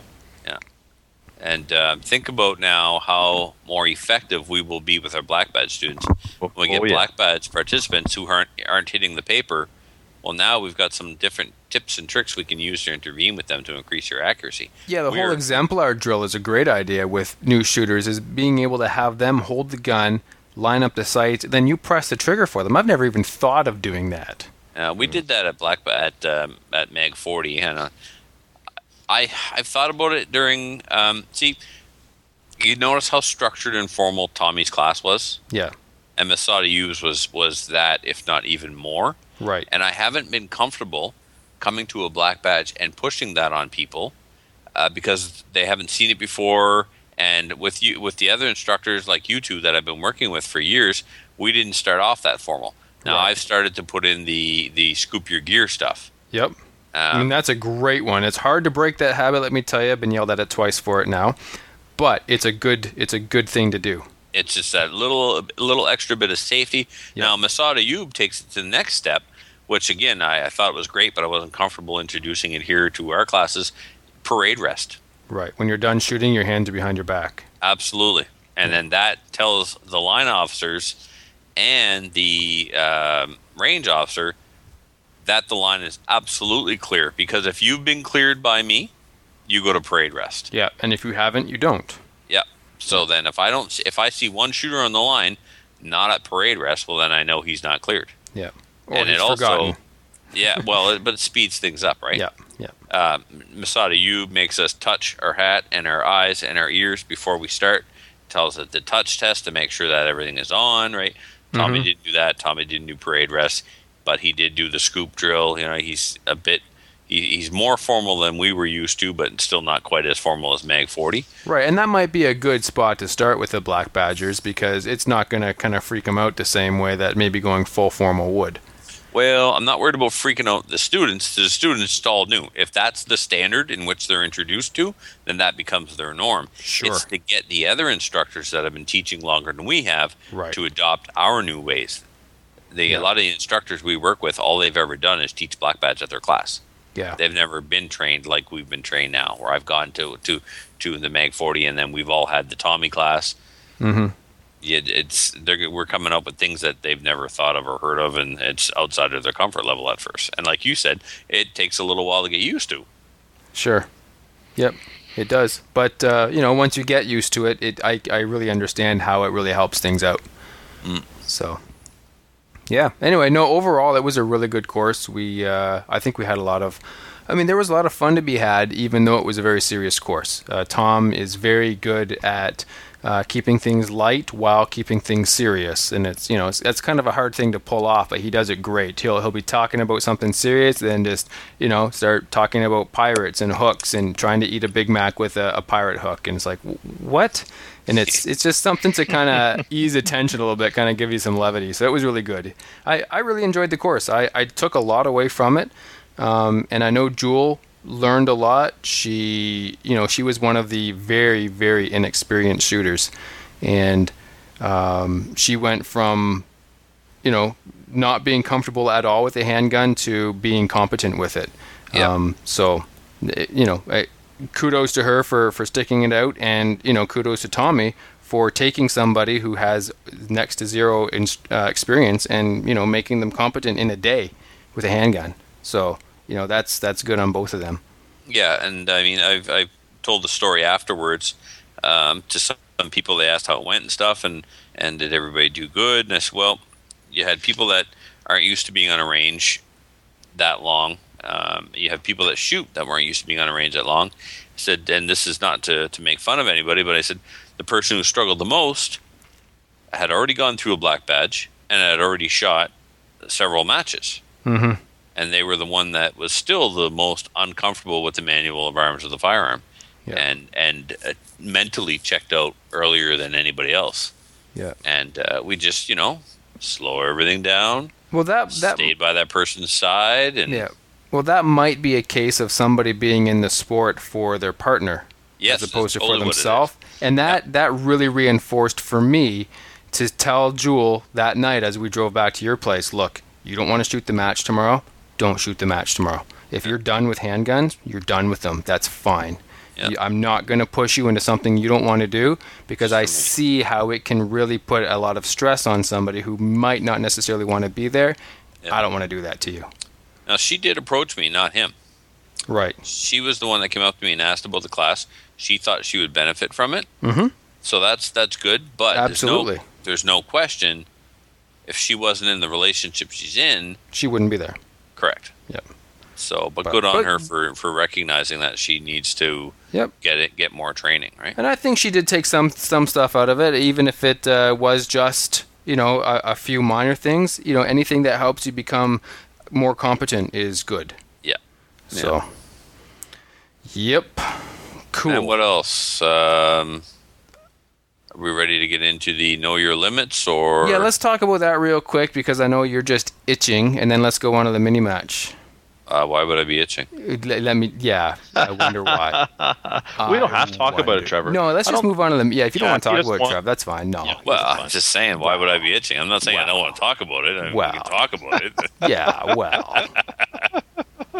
And uh, think about now how more effective we will be with our black badge students. When we get Oh, yeah. black badge participants who aren't aren't hitting the paper, well, now we've got some different tips and tricks we can use to intervene with them to increase your accuracy. Yeah, the We're- whole exemplar drill is a great idea with new shooters, is being able to have them hold the gun, line up the sights, then you press the trigger for them. I've never even thought of doing that. Uh, we did that at Black at um, at M A G forty, and uh, I I've thought about it during. Um, see, you notice how structured and formal Tommy's class was, Yeah, and Masada Ayub's was was that, if not even more. right. And I haven't been comfortable coming to a black badge and pushing that on people uh, because they haven't seen it before. And with you, with the other instructors like you two that I've been working with for years, we didn't start off that formal. Now Right. I've started to put in the the scoop your gear stuff. Yep. I mean, Um, that's a great one. It's hard to break that habit, let me tell you. I've been yelled at it twice for it now. But it's a good it's a good thing to do. it's just that little little extra bit of safety. Yeah. Now Masada Ayub takes it to the next step, which again I, I thought was great, but I wasn't comfortable introducing it here to our classes. Parade rest. Right. When you're done shooting, your hands are behind your back. Absolutely. And then that tells the line officers and the um, range officer that the line is absolutely clear. Because if you've been cleared by me, you go to parade rest. Yeah, and if you haven't, you don't. Yeah. So then if I don't, if I see one shooter on the line not at parade rest, well, then I know he's not cleared. Yeah. Or and he's it also, forgotten. yeah, well, it, but it speeds things up, right? Yeah, yeah. Uh, Masada U makes us touch our hat and our eyes and our ears before we start. Tells us the touch test to make sure that everything is on, right? Tommy Mhm. didn't do that. Tommy didn't do parade rest, but he did do the scoop drill. You know, he's a bit, he, he's more formal than we were used to, but still not quite as formal as Mag forty. Right, and that might be a good spot to start with the Black Badgers because it's not going to kind of freak them out the same way that maybe going full formal would. Well, I'm not worried about freaking out the students. The students it's all new. If that's the standard in which they're introduced to, then that becomes their norm. Sure. It's to get the other instructors that have been teaching longer than we have Right. to adopt our new ways. The, Yeah. A lot of the instructors we work with, all they've ever done is teach Black Badge at their class. Yeah. They've never been trained like we've been trained now, where I've gone to to, to the Mag forty, and then we've all had the Tommy class. Mm-hmm. It, it's they're, we're coming up with things that they've never thought of or heard of, and it's outside of their comfort level at first. And like you said, it takes a little while to get used to. Sure. Yep, it does. But, uh, you know, once you get used to it, it I, I really understand how it really helps things out. Mm. So, yeah. Anyway, no, overall, it was a really good course. We, uh, I think we had a lot of, I mean, there was a lot of fun to be had, even though it was a very serious course. Uh, Tom is very good at uh, keeping things light while keeping things serious, and it's you know it's, that's kind of a hard thing to pull off, but he does it great. He'll he'll be talking about something serious, then just you know start talking about pirates and hooks and trying to eat a Big Mac with a, a pirate hook, and it's like what? And it's it's just something to kind of ease the tension a little bit, kind of give you some levity. So it was really good. I, I really enjoyed the course. I, I took a lot away from it, um, and I know Jewel learned a lot. She, you know, she was one of the very, very inexperienced shooters, and um, she went from, you know, not being comfortable at all with a handgun to being competent with it. Yeah. Um, so, you know, I, kudos to her for, for sticking it out, and, you know, kudos to Tommy for taking somebody who has next to zero in, uh, experience and, you know, making them competent in a day with a handgun. So, you know, that's that's good on both of them. Yeah, and I mean, I've I've told the story afterwards um, to some people. They asked how it went and stuff, and, and did everybody do good? And I said, well, you had people that aren't used to being on a range that long. Um, you have people that shoot that weren't used to being on a range that long. I said, and this is not to, to make fun of anybody, but I said, the person who struggled the most had already gone through a Black Badge and had already shot several matches. Mm-hmm. And they were the one that was still the most uncomfortable with the manual of arms of the firearm, Yeah. and and uh, mentally checked out earlier than anybody else. Yeah. And uh, we just, you know, slow everything down, Well, that that stayed by that person's side, and yeah. Well, that might be a case of somebody being in the sport for their partner, yes, as opposed to that's for totally what it is. themselves. And that that really reinforced for me to tell Jewel that night as we drove back to your place, look, you don't want to shoot the match tomorrow? Don't shoot the match tomorrow. If you're done with handguns, you're done with them. That's fine. Yeah. You- I'm not going to push you into something you don't want to do because I Certainly. see how it can really put a lot of stress on somebody who might not necessarily want to be there. Yeah. I don't want to do that to you. Now, she did approach me, not him. Right. She was the one that came up to me and asked about the class. She thought she would benefit from it. Mm-hmm. So that's that's good. But Absolutely. There's no, there's no question, if she wasn't in the relationship she's in, She wouldn't be there. correct. Yep. So, but, But- good on but- her for, for recognizing that she needs to Yep. get it, get more training, right? And I think she did take some some stuff out of it, even if it uh, was just you know a, a few minor things. You know, anything that helps you become more competent is good. Yeah. So. Yep. Cool. And what else? Um, are we ready to get into the know your limits, or Yeah, let's talk about that real quick because I know you're just itching, and then let's go on to the mini match. Uh, why would I be itching? Let, let me. Yeah, I wonder why. We don't I have to talk about it, wonder. Trevor. No, let's I just don't- move on to the. Yeah, if you don't Yeah, want to he talk doesn't about it, want- Trev, that's fine. No. Yeah. Well, That's I'm fine. just saying, why would I be itching? I'm not saying I don't want to talk about it. I mean, Wow. We can talk about it. Yeah. Well.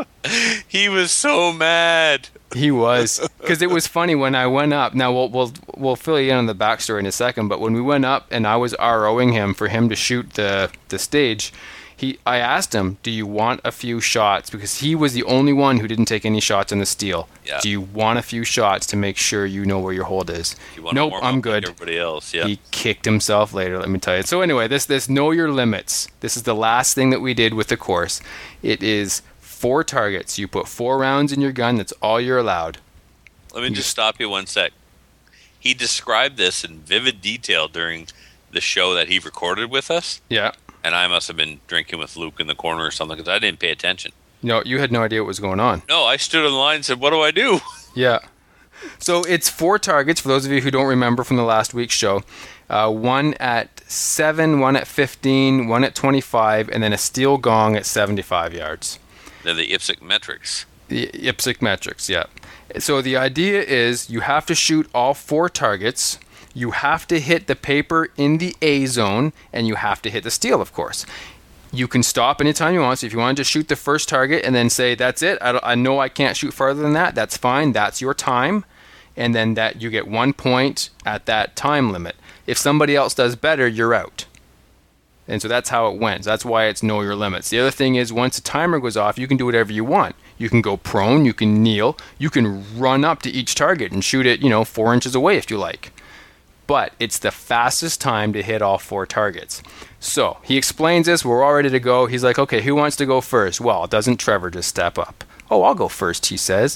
He was so mad. He was, because it was funny when I went up. Now we'll we'll we'll fill you in on the backstory in a second. But when we went up and I was ROing him for him to shoot the the stage, he I asked him, "Do you want a few shots?" Because he was the only one who didn't take any shots on the steel. Yeah. Do you want a few shots to make sure you know where your hold is? You wanna Nope, warm I'm up like good. everybody else, yeah. He kicked himself later, let me tell you. So anyway, this this know your limits. This is the last thing that we did with the course. It is four targets. You put four rounds in your gun. That's all you're allowed. Let me just stop you one sec. He described this in vivid detail during the show that he recorded with us, Yeah. and I must have been drinking with Luke in the corner or something because I didn't pay attention. No, you had no idea what was going on. No, I stood in line and said, "What do I do?" Yeah. So it's four targets, for those of you who don't remember from the last week's show. Uh, one at seven, one at fifteen, one at twenty-five, and then a steel gong at seventy-five yards. They're the IPSC metrics. The IPSC metrics, yeah. So the idea is you have to shoot all four targets. You have to hit the paper in the A zone, and you have to hit the steel, of course. You can stop anytime you want. So if you want to just shoot the first target and then say, that's it, I, don't- I know I can't shoot farther than that, that's fine, that's your time. And then that you get one point at that time limit. If somebody else does better, you're out. And so that's how it went. That's why it's know your limits. The other thing is once the timer goes off, you can do whatever you want. You can go prone, you can kneel, you can run up to each target and shoot it, you know, four inches away if you like. But it's the fastest time to hit all four targets. So he explains this. We're all ready to go. He's like, okay, who wants to go first? Well, doesn't Trevor just step up? Oh, I'll go first, he says.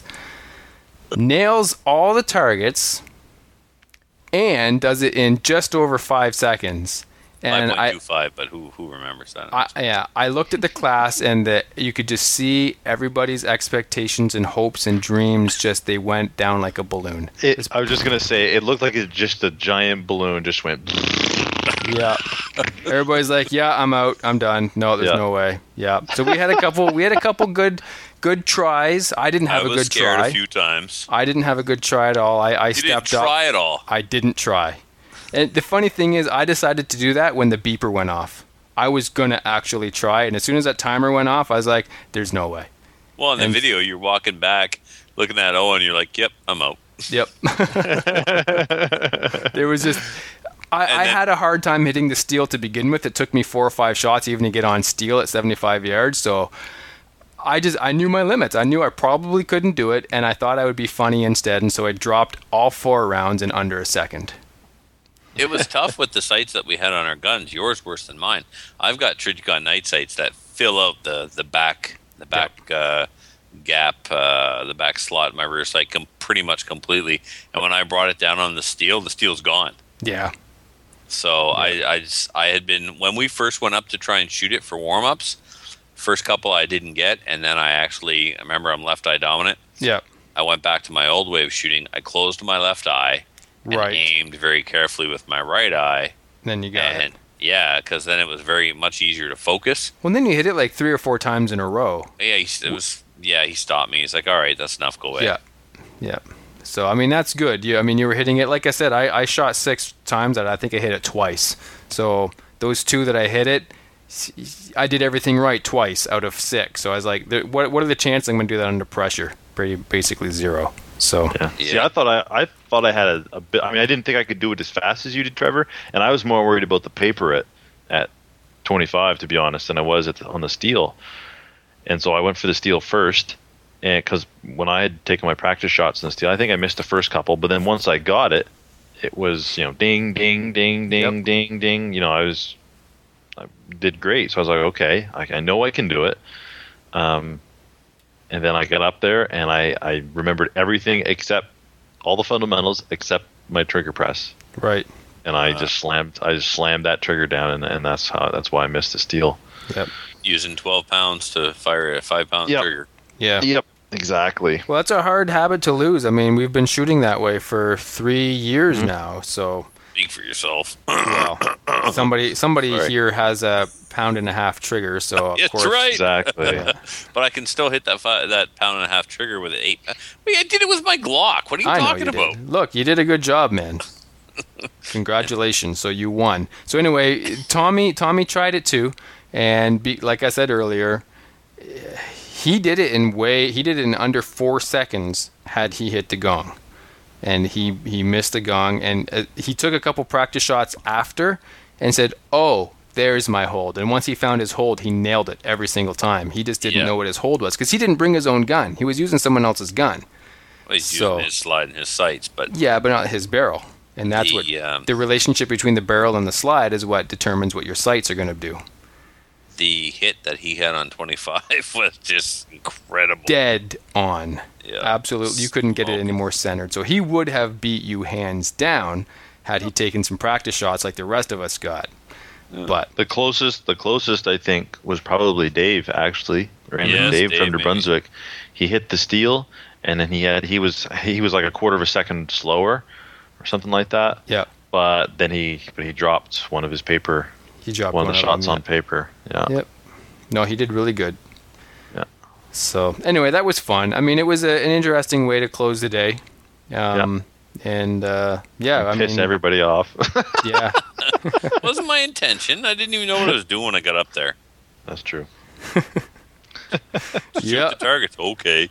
Nails all the targets and does it in just over five seconds. And five I, point two five, but who who remembers that? I, yeah, I looked at the class and the, you could just see everybody's expectations and hopes and dreams just they went down like a balloon. It, I was just gonna say it looked like it just a giant balloon just went. Yeah, everybody's like, "Yeah, I'm out. I'm done. No, there's Yeah. no way." Yeah. So we had a couple. We had a couple good, good tries. I didn't have I a was good scared try. a few times. I didn't have a good try at all. I, I You didn't stepped try up. at all. I didn't try. And the funny thing is, I decided to do that when the beeper went off. I was gonna actually try, and as soon as that timer went off, I was like, "There's no way." Well, in the And- video, you're walking back, looking at Owen, you're like, "Yep, I'm out." Yep. There was just. I, And I then- had a hard time hitting the steel to begin with. It took me four or five shots even to get on steel at seventy-five yards. So I just I knew my limits. I knew I probably couldn't do it, and I thought I would be funny instead. And so I dropped all four rounds in under a second. It was tough with the sights that we had on our guns. Yours worse than mine. I've got Trijicon night sights that fill out the the back the back uh, gap, uh, the back slot in my rear sight com- pretty much completely. And when I brought it down on the steel, the steel's gone. Yeah. So I I, just, I had been when we first went up to try and shoot it for warm ups. First couple I didn't get, and then I actually I remember I'm left eye dominant. Yeah. I went back to my old way of shooting. I closed my left eye and Right. aimed very carefully with my right eye. Then you got and it. yeah, because then it was very much easier to focus. Well, then you hit it like three or four times in a row. Yeah, he, it was. Yeah, he stopped me. He's like, "All right, that's enough. Go away." Yeah. Yeah. So I mean that's good. You I mean you were hitting it like I said. I, I shot six times and I think I hit it twice. So those two that I hit it, I did everything right twice out of six. So I was like, there- what what are the chances I'm going to do that under pressure? Pretty basically zero. So Yeah. See, Yeah. I thought I, I thought I had a, a bit. I mean, I didn't think I could do it as fast as you did, Trevor. And I was more worried about the paper at at twenty-five, to be honest, than I was at the, on the steel. And so I went for the steel first, and because when I had taken my practice shots in the steel, I think I missed the first couple. But then once I got it, it was you know ding, ding, ding, ding, Yep. ding, ding. You know, I was I did great. So I was like, okay, I, I know I can do it. Um. And then I got up there and I, I remembered everything except all the fundamentals except my trigger press. right. And I just slammed I just slammed that trigger down and, and that's how that's why I missed the steel. Yep. Using twelve pounds to fire a five pound Yep. trigger. Yeah. Yep. Exactly. Well, that's a hard habit to lose. I mean, we've been shooting that way for three years Mm-hmm. now. So, Speak for yourself. well, somebody somebody Sorry. here has a pound and a half trigger. So of That's course, right. Exactly. Yeah. But I can still hit that fi- that pound and a half trigger with an eight. Wait, I did it with my Glock. What are you I know talking you about? did. Look, you did a good job, man. Congratulations. So you won. So anyway, Tommy Tommy tried it too, and be, like I said earlier, he did it in way he did it in under four seconds had he hit the gong. and he he missed the gong, and uh, he took a couple practice shots after and said, "Oh, there's my hold." And once he found his hold, he nailed it every single time. He just didn't Yeah. know what his hold was because he didn't bring his own gun. He was using someone else's gun. Well, he's So- using his slide and his sights, but Yeah, but not his barrel. And that's The, what um, the relationship between the barrel and the slide is what determines what your sights are going to do. the hit that he had on twenty-five was just incredible. Dead on. Yeah. Absolutely. You couldn't get it any more centered. So he would have beat you hands down had he taken some practice shots like the rest of us got. But The closest, the closest I think was probably Dave. Actually, Raymond Yes, Dave, Dave, from New maybe. Brunswick. He hit the steel, and then he had he was he was like a quarter of a second slower, or something like that. yeah, But then he but he dropped one of his paper, he dropped one of the them, shots yeah. on paper. Yeah. Yep. No, he did really good. Yeah. So anyway, that was fun. I mean, it was a, an interesting way to close the day. Um, And uh, yeah, I Piss mean, everybody off. yeah, Wasn't my intention. I didn't even know what I was doing when I got up there. That's true. yeah. The target's okay.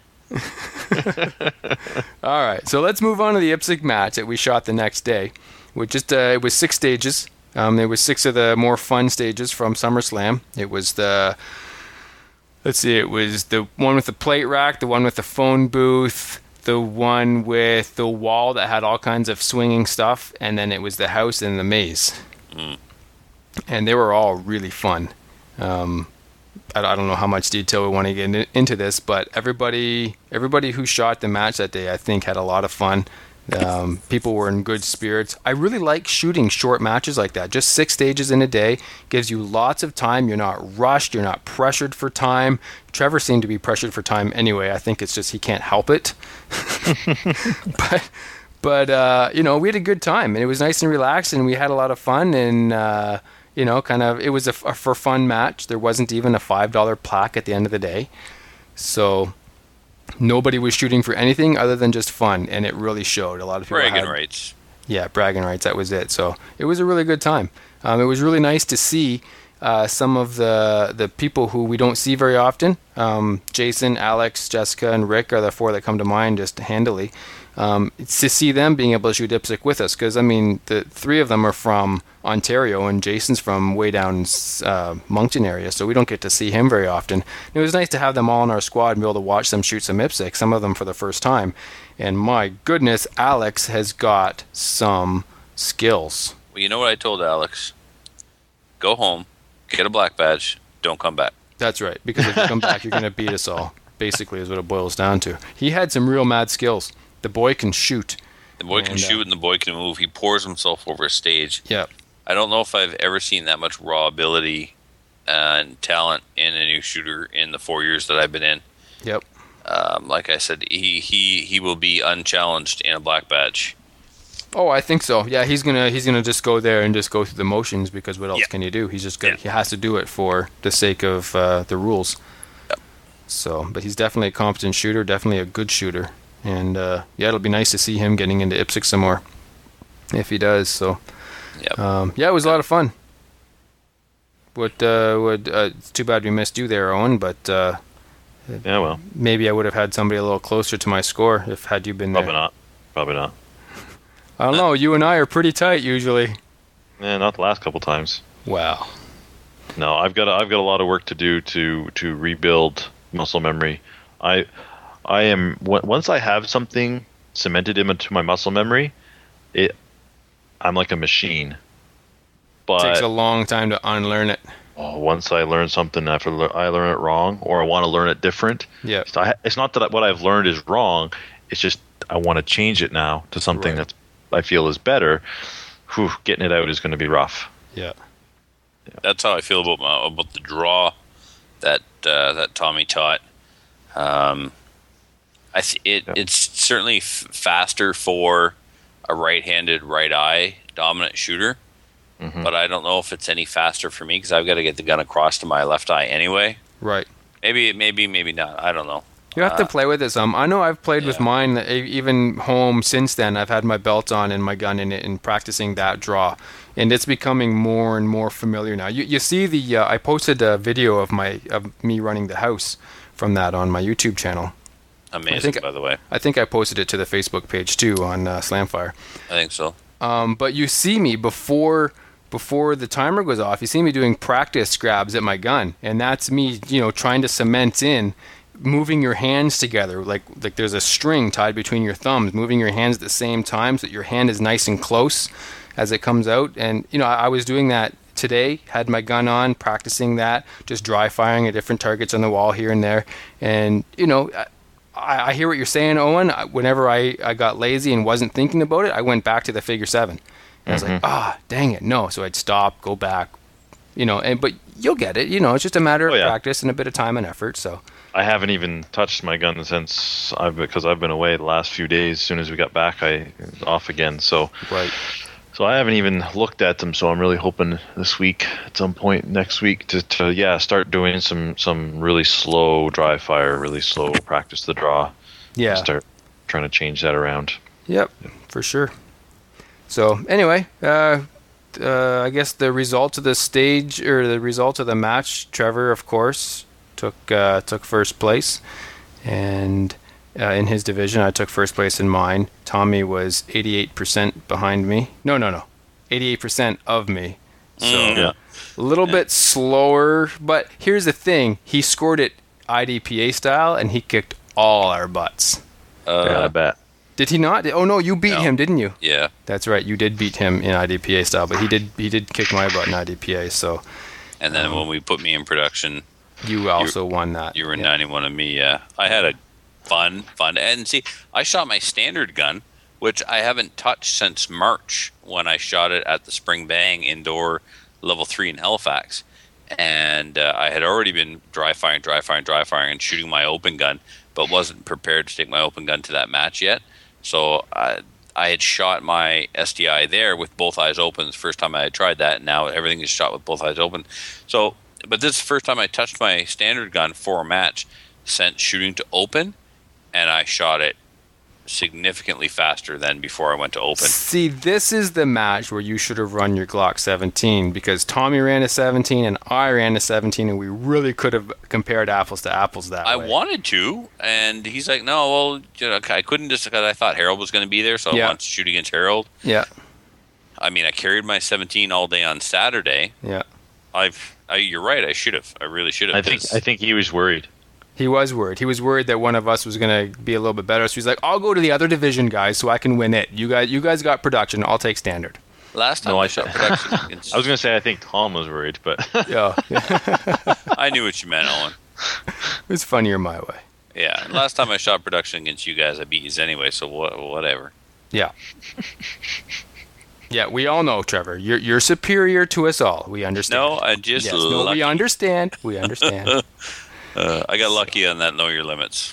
All right, so let's move on to the IPSC match that we shot the next day. Which just uh, it was six stages. Um, there was six of the more fun stages from SummerSlam. It was the let's see, it was the one with the plate rack, the one with the phone booth, the one with the wall that had all kinds of swinging stuff, and then it was the house and the maze. Mm. And they were all really fun. Um, I, I don't know how much detail we want to get in, into this, but everybody, everybody who shot the match that day, I think, had a lot of fun. Um, people were in good spirits. I really like shooting short matches like that. Just six stages in a day gives you lots of time. You're not rushed. You're not pressured for time. Trevor seemed to be pressured for time anyway. I think it's just he can't help it. but, but uh, you know, we had a good time, and it was nice and relaxed, and we had a lot of fun. And uh, you know, kind of, it was a, a for fun match. There wasn't even a five dollar plaque at the end of the day, so. Nobody was shooting for anything other than just fun, and it really showed. A lot of people Bragging had, rights. yeah, bragging rights. That was it. So it was a really good time. Um, it was really nice to see uh, some of the the people who we don't see very often. Um, Jason, Alex, Jessica, and Rick are the four that come to mind just handily. Um, it's to see them being able to shoot IPSC with us, because I mean, the three of them are from Ontario, and Jason's from way down uh, Moncton area, so we don't get to see him very often. And it was nice to have them all in our squad and be able to watch them shoot some IPSC, some of them for the first time. And my goodness, Alex has got some skills. Well, you know what I told Alex? Go home, get a black badge, don't come back. That's right, because if you come back, you're going to beat us all, basically is what it boils down to. He had some real mad skills. The boy can shoot. The boy can And, uh, shoot and the boy can move. He pours himself over a stage. Yeah. I don't know if I've ever seen that much raw ability and talent in a new shooter in the four years that I've been in. Yep. Um, like I said, he, he, he will be unchallenged in a black badge. Oh, I think so. Yeah, he's gonna he's gonna just go there and just go through the motions, because what else Yeah. can you do? He's just gonna, Yeah. he has to do it for the sake of uh, the rules. Yep. So, but he's definitely a competent shooter, definitely a good shooter, and uh, yeah, it'll be nice to see him getting into IPSC some more if he does. So, Yep. um, yeah, it was a lot of fun. What uh, would uh, it's too bad we missed you there, Owen, but uh, Yeah, well, maybe I would have had somebody a little closer to my score if had you been probably there. not. Probably not. I don't know. You and I are pretty tight usually. Yeah, not the last couple times. Wow. No, I've got a, I've got a lot of work to do to to rebuild muscle memory. I I am w- once I have something cemented into my muscle memory, it I'm like a machine. But Takes a long time to unlearn it. oh, once I learn something, after le- I learn it wrong, or I want to learn it different. Yeah. So I, it's not that what I've learned is wrong. It's just I want to change it now to something Right. that I feel is better. Whew, getting it out is going to be rough. Yeah. That's how I feel about my, about the draw that uh, that Tommy taught. Um, I th- it Yeah. it's certainly f- faster for a right-handed, right-eye dominant shooter, Mhm. but I don't know if it's any faster for me because I've got to get the gun across to my left eye anyway. Right. Maybe, maybe, maybe not. I don't know. You have to Uh, play with it some. I know I've played with yeah. mine, e- even home since then. I've had my belt on and my gun in it and practicing that draw. And it's becoming more and more familiar now. You you see the, uh, I posted a video of my of me running the house from that on my YouTube channel. Amazing, I think- by the way. I think I posted it to the Facebook page too on uh, Slamfire. I think so. Um, but you see me before before the timer goes off. You see me doing practice grabs at my gun, and that's me, you know, trying to cement in, moving your hands together like like there's a string tied between your thumbs, moving your hands at the same time so that your hand is nice and close as it comes out. And you know, I, I was doing that today. Had my gun on, practicing that, just dry firing at different targets on the wall here and there. And you know. I, I hear what you're saying, Owen. I- Whenever I, I got lazy and wasn't thinking about it, I went back to the figure seven. And I was like, ah, dang it, no. So I'd stop, go back, you know. And but you'll get it, you know. It's just a matter of Oh, yeah. practice and a bit of time and effort. So I haven't even touched my gun since I've because I've been away the last few days. As soon as we got back, I off again. So right, so I haven't even looked at them. So I'm really hoping this week, at some point next week, to, to yeah start doing some some really slow dry fire, really slow practice the draw. yeah, Start trying to change that around. yep, for sure. So anyway, uh, uh, I guess the result of the stage or the result of the match, Trevor, of course, took uh, took first place, and uh, in his division, I took first place in mine. Tommy was eighty-eight percent behind me. No, no, no, eighty-eight percent of me. So Mm. Yeah. a little bit slower, but here's the thing: he scored it I D P A style, and he kicked all our butts. Uh, yeah, I bet. Did he not? Oh no, you beat No. him, didn't you? yeah. That's right. You did beat him in I D P A style, but he did he did kick my butt in I D P A. So And then when we put me in production, you also won that. you were Yeah. ninety-one of me. Yeah, I had a fun, fun. And see, I shot my standard gun, which I haven't touched since March when I shot it at the Spring Bang indoor level three in Halifax. And uh, I had already been dry firing, dry firing, dry firing, and shooting my open gun, but wasn't prepared to take my open gun to that match yet. So I, I had shot my S D I there with both eyes open. It's the first time I had tried that, and now everything is shot with both eyes open. So, but this is the first time I touched my standard gun for a match since shooting to open, and I shot it significantly faster than before I went to open. See, this is the match where you should have run your Glock seventeen, because Tommy ran a seventeen and I ran a seventeen, and we really could have compared apples to apples that I way. wanted to, and he's like, "No, well, you know, I couldn't just because I thought Harold was going to be there, so Yeah. I wanted to shoot against Harold." Yeah, I mean, I carried my seventeen all day on Saturday. yeah. I've, I, you're right. I should have. I really should have. I think I think he was worried. He was worried. He was worried that one of us was going to be a little bit better. So he's like, "I'll go to the other division, guys, so I can win it. You guys, you guys got production. I'll take standard." last time No, I, I- shot production against, I was going to say I think Tom was worried, but Yeah, yeah. I knew what you meant, Owen. It was funnier my way. Yeah, and last time I shot production against you guys, I beat you anyway. So what, whatever. Yeah. Yeah, we all know, Trevor. You're you're superior to us all. We understand. No, I just yes, no, lucky. we understand. We understand. Uh, I got lucky on that. Know your limits.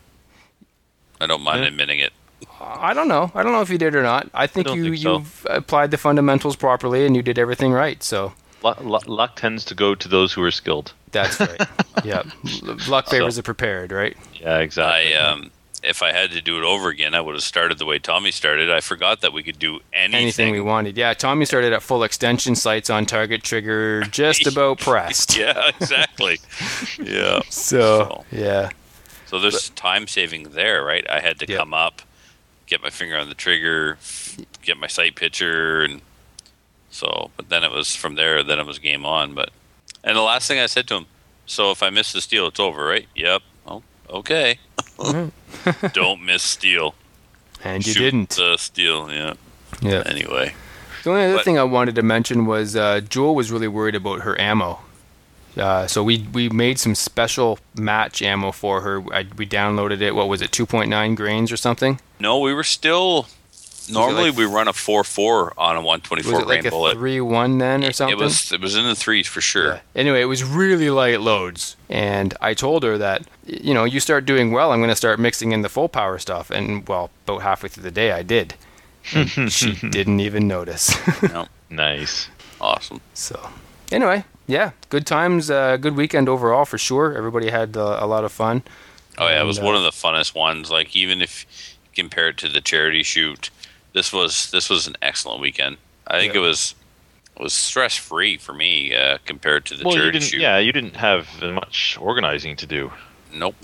I don't mind Yeah. admitting it. I don't know. I don't know if you did or not. I think don't you think so. you've applied the fundamentals properly and you did everything right. So luck, luck, luck tends to go to those who are skilled. that's right. Yeah, L- luck favors the prepared, right? Yeah, exactly. I um, if I had to do it over again, I would have started the way Tommy started. I forgot that we could do anything. Anything we wanted. Yeah, Tommy started at full extension, sights on target, trigger just about pressed. Yeah, exactly. yeah. So yeah, So there's time saving there, right? I had to Yeah. come up, get my finger on the trigger, get my sight picture, and so. But then it was from there. Then it was game on. But and the last thing I said to him, so if I miss the steal, it's over, right? Yep. Oh, okay. Don't miss steal. and you Shoot didn't. the steal. Yeah. Yeah. Anyway. The only other But- thing I wanted to mention was uh, Jewel was really worried about her ammo. Uh, so we we made some special match ammo for her. I, we downloaded it. What was it, two point nine grains or something? No, we were still. Normally, like- we run a four four on a one twenty Was four it like grain a bullet. three one then or something? It was. It was in the threes for sure. Yeah. Anyway, it was really light loads, and I told her that y- you know you start doing well, I'm going to start mixing in the full power stuff. And well, about halfway through the day, I did. And she didn't even notice. No, Nice. awesome. So, anyway, yeah, good times, uh, good weekend overall for sure. Everybody had uh, a lot of fun. Oh yeah, it was And, one uh, of the funnest ones. Like even if you compare it to the charity shoot, this was this was an excellent weekend. I think Yeah. it was it was stress free for me uh, compared to the Well, you charity didn't. shoot. Yeah, you didn't have much organizing to do. Nope.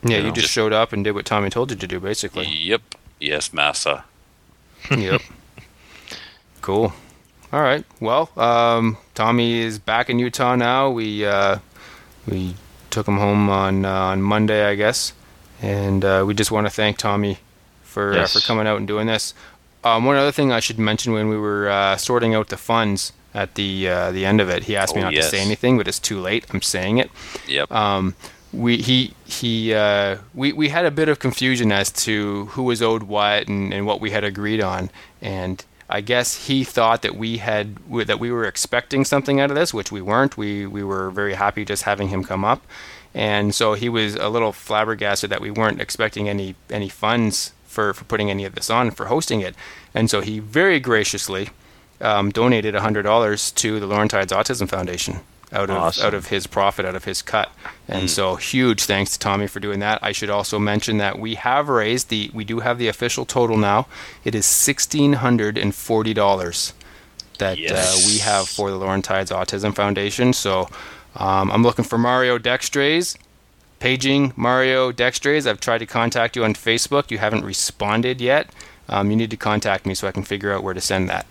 Yeah, You you know. just showed up and did what Tommy told you to do, basically. Yep. Yes, massa. Yep. Cool. All right. Well, um, Tommy is back in Utah now. We uh, we took him home on uh, on Monday, I guess, and uh, we just want to thank Tommy for Yes. uh, for coming out and doing this. Um, one other thing I should mention: when we were uh, sorting out the funds at the uh, the end of it, he asked me Oh, not yes. to say anything, but it's too late. I'm saying it. Yep. Um, we he he uh, we we had a bit of confusion as to who was owed what and, and what we had agreed on, and I guess he thought that we had that we were expecting something out of this, which we weren't. We we were very happy just having him come up, and so he was a little flabbergasted that we weren't expecting any any funds for, for putting any of this on, for hosting it, and so he very graciously um, donated one hundred dollars to the Laurentides Autism Foundation out of Awesome. out of his profit, out of his cut. And so huge thanks to Tommy for doing that. I should also mention that we have raised the we do have the official total now. It is sixteen hundred forty dollars that Yes. uh, we have for the Laurentides Autism Foundation. So um, I'm looking for Mario Dextrays. Paging Mario Dextrays. I've tried to contact you on Facebook. You haven't responded yet. Um, you need to contact me so I can figure out where to send that.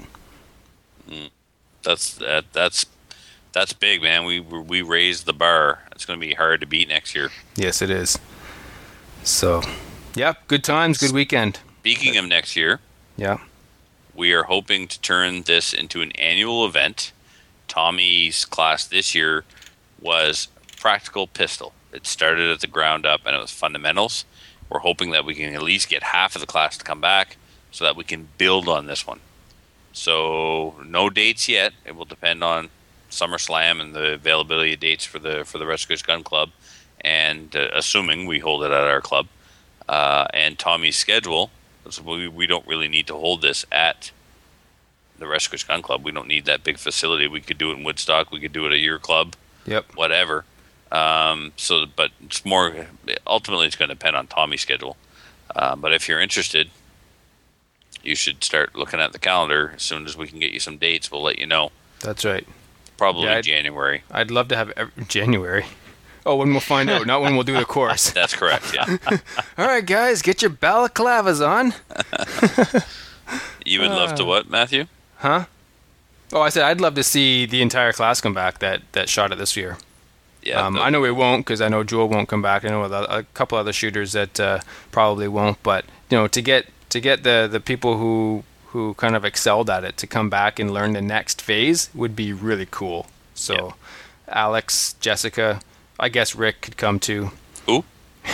That's that. That's that's big, man. We we raised the bar. It's going to be hard to beat next year. Yes, it is. So, yeah, good times, good weekend. Speaking of next year, Yeah. we are hoping to turn this into an annual event. Tommy's class this year was practical pistol. It started at the ground up and it was fundamentals. We're hoping that we can at least get half of the class to come back so that we can build on this one. So no dates yet. It will depend on SummerSlam and the availability of dates for the for the Rescuers Gun Club, and uh, assuming we hold it at our club, uh, and Tommy's schedule. So we we don't really need to hold this at the Rescuers Gun Club. We don't need that big facility. We could do it in Woodstock. We could do it at your club. Yep. Whatever. Um, so, but it's more ultimately it's going to depend on Tommy's schedule. Uh, but if you're interested, you should start looking at the calendar. As soon as we can get you some dates, we'll let you know. That's right. Probably Yeah, I'd- January. I'd love to have ev- January. Oh, when we'll find out, not when we'll do the course. That's correct. Yeah, All right, guys, get your balaclavas on. you would love to what, Matthew? Huh? Oh, I said I'd love to see the entire class come back that, that shot it this year. Yeah, Um, no- I know we won't because I know Jewel won't come back. I know a, a couple other shooters that uh, probably won't. But you know, to get to get the, the people who who kind of excelled at it to come back and learn the next phase would be really cool. So, Yeah. Alex, Jessica, I guess Rick could come too. Who?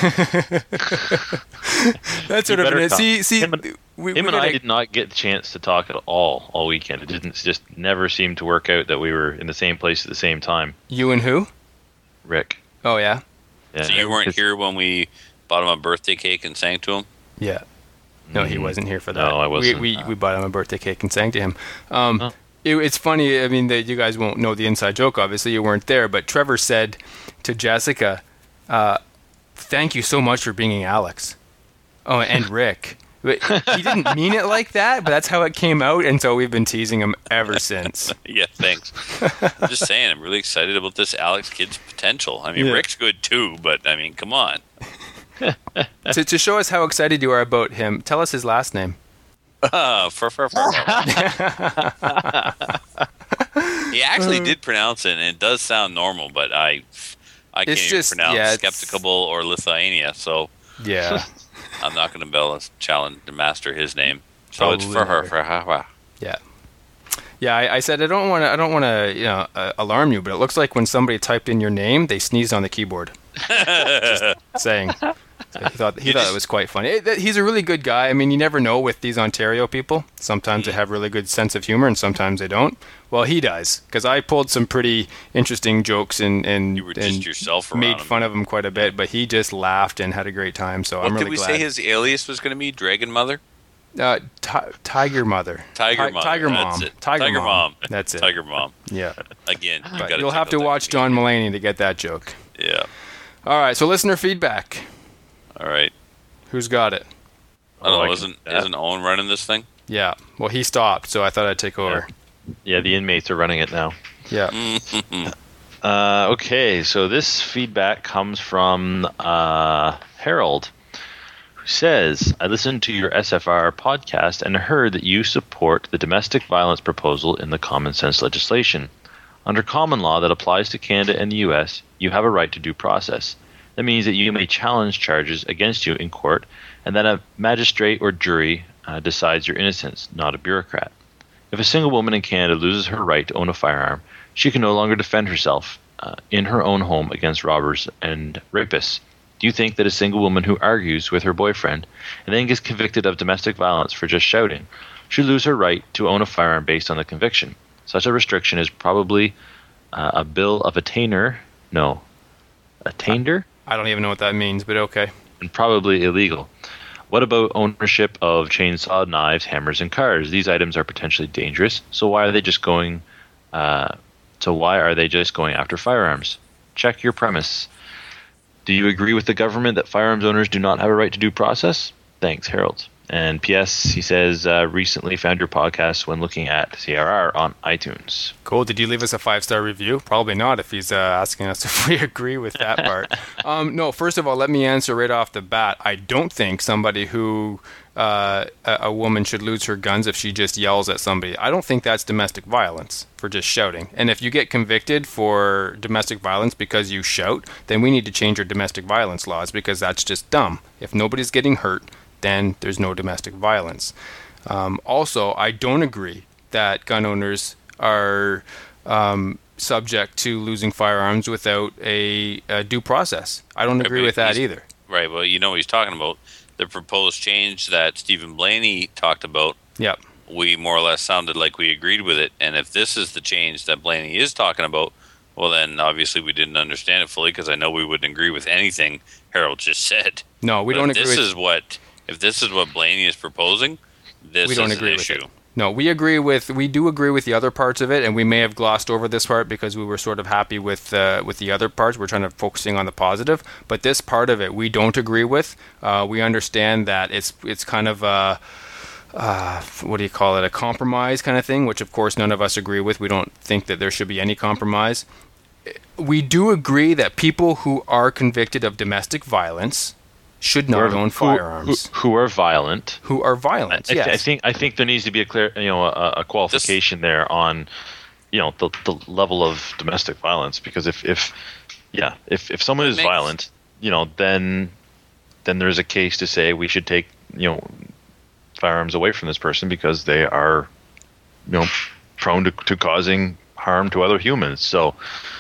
That's sort of better it. come. See, see, Him and- we, Him we and I gotta- did not get the chance to talk at all all weekend. It didn't just never seemed to work out that we were in the same place at the same time. You and who? Rick. Oh yeah, Yeah. So you weren't It's- here when we bought him a birthday cake and sang to him? yeah. No, he Mhm. wasn't here for that. No, I wasn't. We we, we bought him a birthday cake and sang to him. Um, Oh. it, it's funny. I mean, that you guys won't know the inside joke. Obviously, you weren't there. But Trevor said to Jessica, uh, "Thank you so much for being Alex." Oh, and Rick. But he didn't mean it like that, but that's how it came out, and so we've been teasing him ever since. Yeah, thanks. I'm just saying, I'm really excited about this Alex kid's potential. I mean, Yeah. Rick's good too, but I mean, come on. to, to show us how excited you are about him, tell us his last name. Uh, fur, fur, fur, fur. He actually did pronounce it, and it does sound normal, but I, I can't It's even just- pronounce yeah, it's- Skepticable or Lithuania, so Yeah. I'm not going to be able to challenge to master his name. So it's for Probably her, never. for her. Yeah, yeah. I, I said I don't want to. I don't want to, you know, uh, alarm you, but it looks like when somebody typed in your name, they sneezed on the keyboard. Just saying. So he thought he You thought just- it was quite funny. It- that- he's a really good guy. I mean, you never know with these Ontario people. Sometimes they have really good sense of humor, and sometimes they don't. Well, he does, because I pulled some pretty interesting jokes and and, You were just and yourself around made him. fun of him quite a bit, but he just laughed and had a great time. So What I'm did really we glad. say his alias was going to be? Dragon Mother? Uh, ti- Tiger Mother. Tiger Ti- Mother. Tiger That's Mom. it. Tiger, Tiger Mom. Mom. That's it. Tiger Mom. Yeah. Again, you But gotta you'll check have to out that watch comedian. John Mulaney to get that joke. Yeah. All right, so listener feedback. All right. Who's got it? I don't Oh, I know. can Isn't do that. isn't Owen running this thing? Yeah. Well, he stopped, so I thought I'd take over. Yeah, the inmates are running it now. Yeah. Mm-hmm. Uh, okay, so this feedback comes from uh, Harold, who says, I listened to your S F R podcast and heard that you support the domestic violence proposal in the common sense legislation. Under common law that applies to Canada and the U S, you have a right to due process. That means that you may challenge charges against you in court, and then a magistrate or jury uh, decides your innocence, not a bureaucrat. If a single woman in Canada loses her right to own a firearm, she can no longer defend herself uh, in her own home against robbers and rapists. Do you think that a single woman who argues with her boyfriend and then gets convicted of domestic violence for just shouting should lose her right to own a firearm based on the conviction? Such a restriction is probably uh, a bill of attainder, no, attainder? I don't even know what that means, but okay. And probably illegal. What about ownership of chainsaw, knives, hammers, and cars? These items are potentially dangerous, so why are they just going... Uh, So why are they just going after firearms? Check your premise. Do you agree with the government that firearms owners do not have a right to due process? Thanks, Harold. And P S, he says, uh, recently found your podcast when looking at C R R on iTunes. Cool. Did you leave us a five-star review? Probably not if he's uh, asking us if we agree with that part. um, no, first of all, let me answer right off the bat. I don't think somebody who... Uh, a, a woman should lose her guns if she just yells at somebody. I don't think that's domestic violence for just shouting. And if you get convicted for domestic violence because you shout, then we need to change our domestic violence laws because that's just dumb. If nobody's getting hurt, then there's no domestic violence. Um, also, I don't agree that gun owners are um, subject to losing firearms without a, a due process. I don't agree with that either. Right, well, you know what he's talking about. The proposed change that Stephen Blaney talked about, yep. we more or less sounded like we agreed with it. And if this is the change that Blaney is talking about, well, then obviously we didn't understand it fully because I know we wouldn't agree with anything Harold just said. No, we but don't if agree this with is what If this is what Blaney is proposing, this we don't is agree an with issue. it. No, we agree with we do agree with the other parts of it, and we may have glossed over this part because we were sort of happy with uh, with the other parts. We're trying to focusing on the positive, but this part of it we don't agree with. Uh, we understand that it's it's kind of a uh, what do you call it, a compromise kind of thing, which of course none of us agree with. We don't think that there should be any compromise. We do agree that people who are convicted of domestic violence should not who are, own firearms. Who, who, who are violent. Who are violent, I, yes. I think I think there needs to be a clear, you know, a, a qualification this, there on, you know, the the level of domestic violence. Because if, if yeah, if, if someone is makes, violent, you know, then then there's a case to say we should take, you know, firearms away from this person because they are, you know, prone to, to causing harm to other humans. So,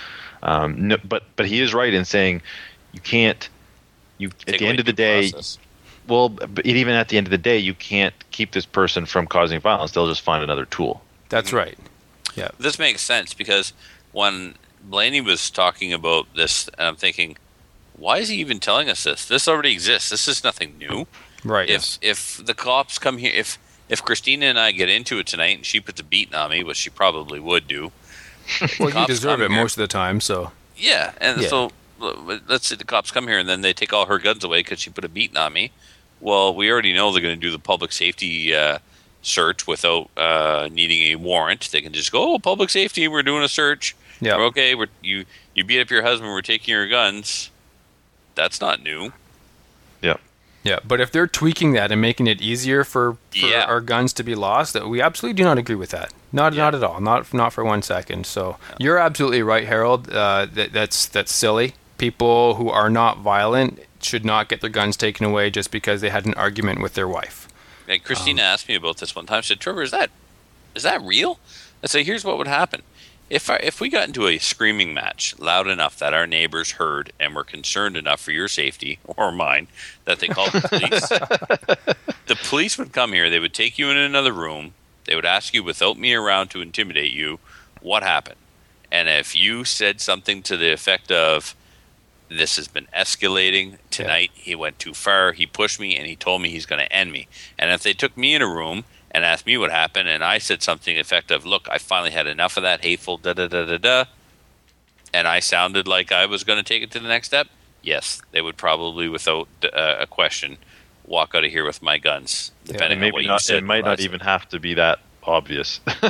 um, no, but but he is right in saying you can't. You Take at the end of the day, process. well, but even at the end of the day, you can't keep this person from causing violence. They'll just find another tool. That's right. Yeah. This makes sense because when Blaney was talking about this, and I'm thinking, why is he even telling us this? This already exists. This is nothing new. Right. If yes. if the cops come here, if if Christina and I get into it tonight and she puts a beating on me, which she probably would do. Well, you deserve it here, most of the time, so. Yeah, and yeah. so. Let's say the cops come here and then they take all her guns away because she put a beating on me. Well, we already know they're going to do the public safety uh, search without uh, needing a warrant. They can just go, oh, public safety, we're doing a search. Yeah. We're okay, we're, you you beat up your husband, we're taking your guns. That's not new. Yeah. Yeah, but if they're tweaking that and making it easier for, for yeah. our guns to be lost, we absolutely do not agree with that. Not yeah. not at all. Not not for one second. So yeah. You're absolutely right, Harold. Uh, that, that's that's silly. People who are not violent should not get their guns taken away just because they had an argument with their wife. And Christina um, asked me about this one time. She said, Trevor, is that is that real? I said, here's what would happen. If I, if we got into a screaming match loud enough that our neighbors heard and were concerned enough for your safety, or mine, that they called the police, the police would come here, they would take you in another room, they would ask you without me around to intimidate you, what happened? And if you said something to the effect of, this has been escalating. Tonight yeah. he went too far. He pushed me and he told me he's going to end me. And if they took me in a room and asked me what happened and I said something effective, look, I finally had enough of that hateful da-da-da-da-da, and I sounded like I was going to take it to the next step, yes, they would probably, without uh, a question, walk out of here with my guns, depending yeah, maybe on what not, you said. It might not even have to be that obvious.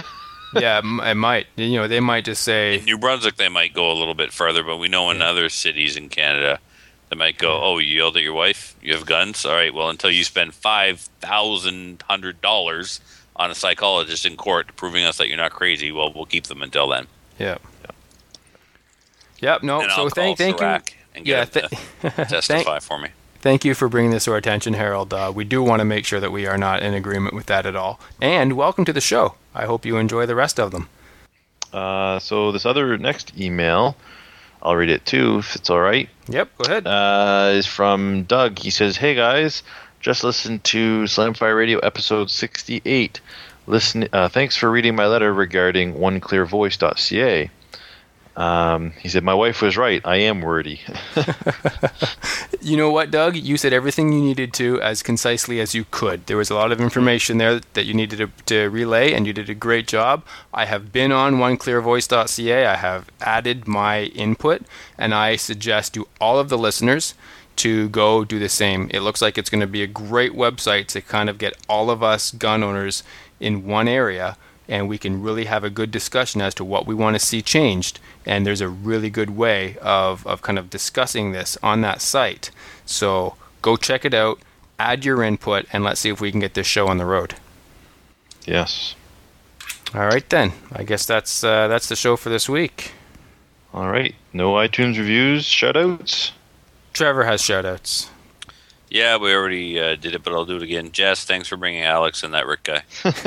Yeah, m- it might. You know, they might just say, In New Brunswick, they might go a little bit further, but we know in Yeah. other cities in Canada, they might go, "Oh, you yelled at your wife? You have guns? All right. Well, until you spend five thousand hundred dollars on a psychologist in court proving us that you're not crazy, well, we'll keep them until then." yeah. Yep, no, And so I'll thank, call thank you. Sirac and Yeah, get him th- to testify for me. Thank you for bringing this to our attention, Harold. Uh, we do want to make sure that we are not in agreement with that at all. And welcome to the show. I hope you enjoy the rest of them. Uh, so this other next email, I'll read it too, if it's all right. Yep, go ahead. Uh, is from Doug. He says, "Hey guys, just listened to Slamfire Radio episode sixty-eight. Listen, uh, thanks for reading my letter regarding one clear voice dot c a. Um, he said, my wife was right. I am wordy. You know what, Doug? You said everything you needed to as concisely as you could. There was a lot of information there that you needed to, to relay, and you did a great job. I have been on one clear voice dot c a. I have added my input, and I suggest to all of the listeners to go do the same. It looks like it's going to be a great website to kind of get all of us gun owners in one area, and we can really have a good discussion as to what we want to see changed. And there's a really good way of, of kind of discussing this on that site. So go check it out, add your input, and let's see if we can get this show on the road. Yes. All right, then. I guess that's uh, that's the show for this week. All right. No iTunes reviews, shoutouts. Trevor has shoutouts. Yeah, we already uh, did it, but I'll do it again. Jess, thanks for bringing Alex and that Rick guy.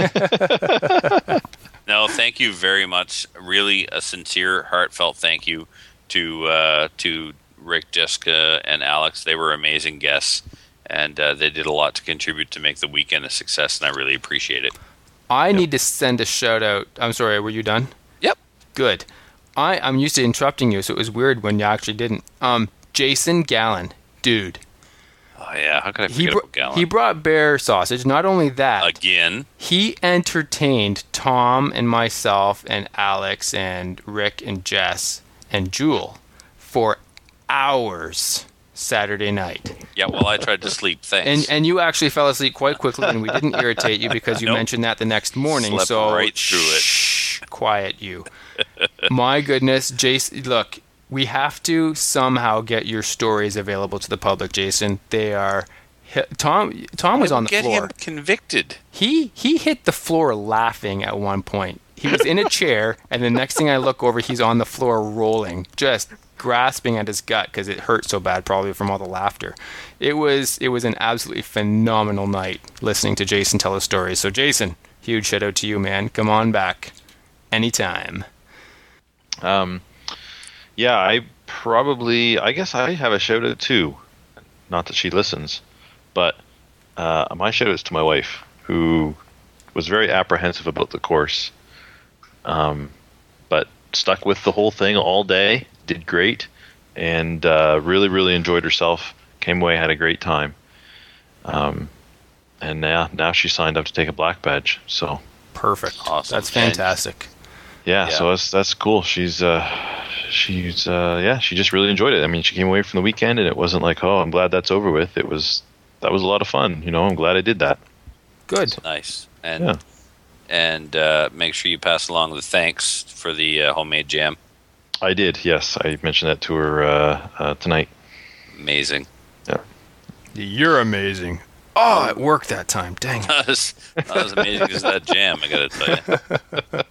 No, thank you very much. Really, a sincere, heartfelt thank you to uh, to Rick, Jessica, and Alex. They were amazing guests, and uh, they did a lot to contribute to make the weekend a success, and I really appreciate it. I yep. need to send a shout out. I'm sorry, were you done? Yep. Good. I, I'm used to interrupting you, so it was weird when you actually didn't. Um, Jason Gallen, dude. Oh, yeah. How could I forget he br- about Gallen? He brought bear sausage. Not only that. Again. He entertained Tom and myself and Alex and Rick and Jess and Jewel for hours Saturday night. Yeah, well, I tried to sleep. Thanks. And and you actually fell asleep quite quickly, and we didn't irritate you because you Nope. mentioned that the next morning. Slept so right through it. Shh, quiet you. My goodness, Jason, look. We have to somehow get your stories available to the public, Jason. They are Tom. Tom was on the get floor. Him convicted. He he hit the floor laughing at one point. He was in a chair, and the next thing I look over, he's on the floor rolling, just grasping at his gut because it hurt so bad, probably from all the laughter. It was it was an absolutely phenomenal night listening to Jason tell his stories. So, Jason, huge shout out to you, man. Come on back, anytime. Um. Yeah, I probably, I guess I have a shout out too. Not that she listens, but uh, my shout outs to my wife, who was very apprehensive about the course, um, but stuck with the whole thing all day, did great, and uh, really, really enjoyed herself. Came away, had a great time. Um, and now, now she signed up to take a black badge. So perfect. Awesome. That's fantastic. yeah, Yeah. so that's that's cool. She's uh, she's uh, yeah, she just really enjoyed it. I mean, she came away from the weekend, and it wasn't like, oh, I'm glad that's over with. It was that was a lot of fun. You know, I'm glad I did that. Good. Nice. And Yeah. and uh, make sure you pass along the thanks for the uh, homemade jam. I did. Yes, I mentioned that to her uh, uh, tonight. Amazing. Yeah. You're amazing. Oh, it worked that time. Dang it. Not as, not as amazing as that jam, I gotta tell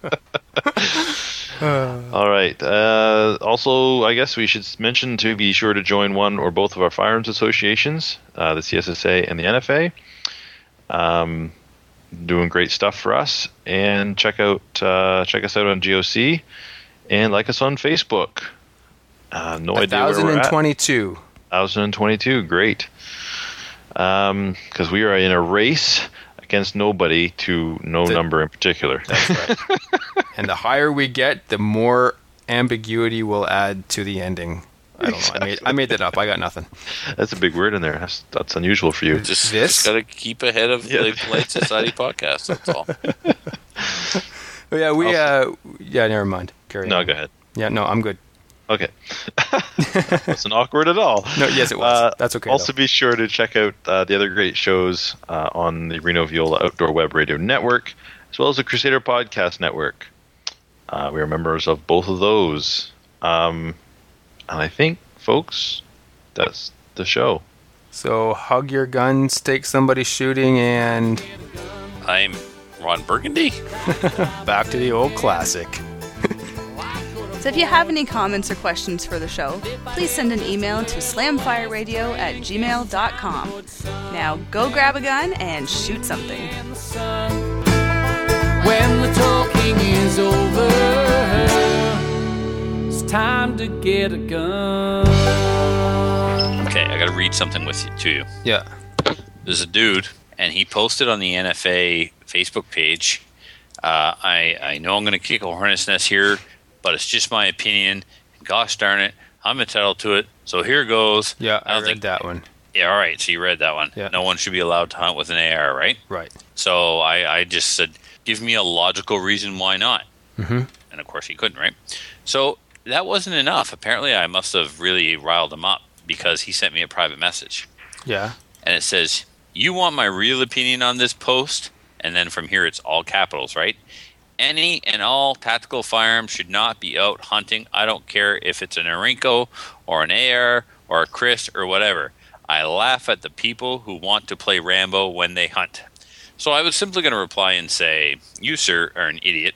you. All right. Uh, also, I guess we should mention to be sure to join one or both of our firearms associations, uh, the C S S A and the N F A. Um, doing great stuff for us. And check out uh, check us out on G O C and like us on Facebook. Uh, no idea where we're at. one thousand twenty-two. one thousand twenty-two, great. Um, because we are in a race against nobody to no The- number in particular. That's right. And the higher we get, the more ambiguity we'll add to the ending. I don't know. I made I made that up. I got nothing. That's a big word in there. That's, that's unusual for you. Just, This? just gotta keep ahead of Yeah. the Polite Society podcast, that's all. Oh, yeah, we Also- uh yeah, never mind. Carry No, on. go ahead. Yeah, no, I'm good. Okay. Wasn't awkward at all. No, yes it was. Uh, That's okay. Also, though. be sure to check out uh, the other great shows uh, on the Reno Viola Outdoor Web Radio Network, as well as the Crusader Podcast Network. Uh, we are members of both of those. Um, and I think, folks, that's the show. So hug your gun, stake somebody shooting, and I'm Ron Burgundy. back to the old classic. So if you have any comments or questions for the show, please send an email to slamfireradio at gmail dot com. Now go grab a gun and shoot something. When the talking is over, it's time to get a gun. Okay, I gotta read something with you, to you. Yeah. There's a dude, and he posted on the N F A Facebook page, uh, I, I know I'm gonna kick a hornet's nest here, but it's just my opinion. Gosh darn it, I'm entitled to it. So here goes. Yeah, I, I I don't read think, that one. Yeah, all right. So you read that one. Yeah. No one should be allowed to hunt with an A R, right? Right. So I, I just said, give me a logical reason why not. Mm-hmm. And of course he couldn't, right? So that wasn't enough. Apparently I must have really riled him up because he sent me a private message. Yeah. And it says, you want my real opinion on this post? And then from here it's all capitals, right? Any and all tactical firearms should not be out hunting. I don't care if it's an Norinco or an A R or a Chris or whatever. I laugh at the people who want to play Rambo when they hunt. So I was simply going to reply and say, you, sir, are an idiot.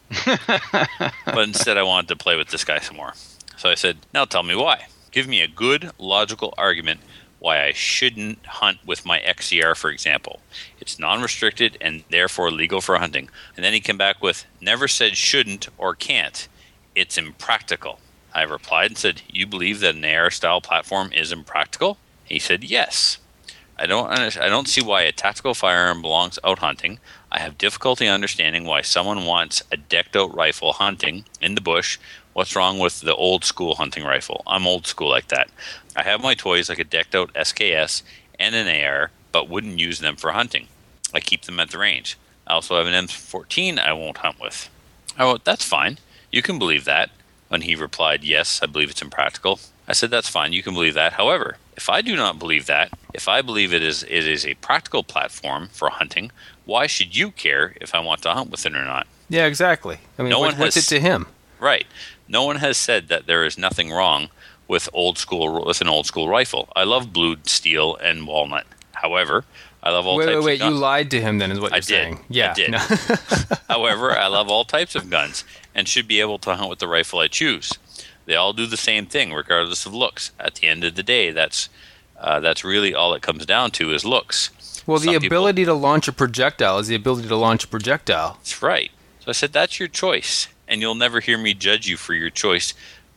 But instead I wanted to play with this guy some more. So I said, now tell me why. Give me a good, logical argument why I shouldn't hunt with my X C R, for example. It's non-restricted and therefore legal for hunting. And then he came back with, never said shouldn't or can't. It's impractical. I replied and said, you believe that an A R-style platform is impractical? He said, yes. I don't I don't see why a tactical firearm belongs out hunting. I have difficulty understanding why someone wants a decked-out rifle hunting in the bush. What's wrong with the old-school hunting rifle? I'm old school like that. I have my toys like a decked-out S K S and an A R, but wouldn't use them for hunting. I keep them at the range. I also have an M fourteen I won't hunt with. I went, that's fine. You can believe that. When he replied, yes, I believe it's impractical. I said, that's fine. You can believe that. However, if I do not believe that, if I believe it is it is a practical platform for hunting, why should you care if I want to hunt with it or not? Yeah, exactly. I mean, No what, one what's has- it to him? Right. No one has said that there is nothing wrong with old school with an old school rifle. I love blued steel and walnut. However, I love all Wait, types wait, wait. of guns. You lied to him then is what I you're did. saying. Yeah. I did. No. However, I love all types of guns and should be able to hunt with the rifle I choose. They all do the same thing regardless of looks. At the end of the day, that's uh, that's really all it comes down to is looks. Well, the Some people- ability to launch a projectile is the ability to launch a projectile. That's right. So I said, that's your choice. And you'll never hear me judge you for your choice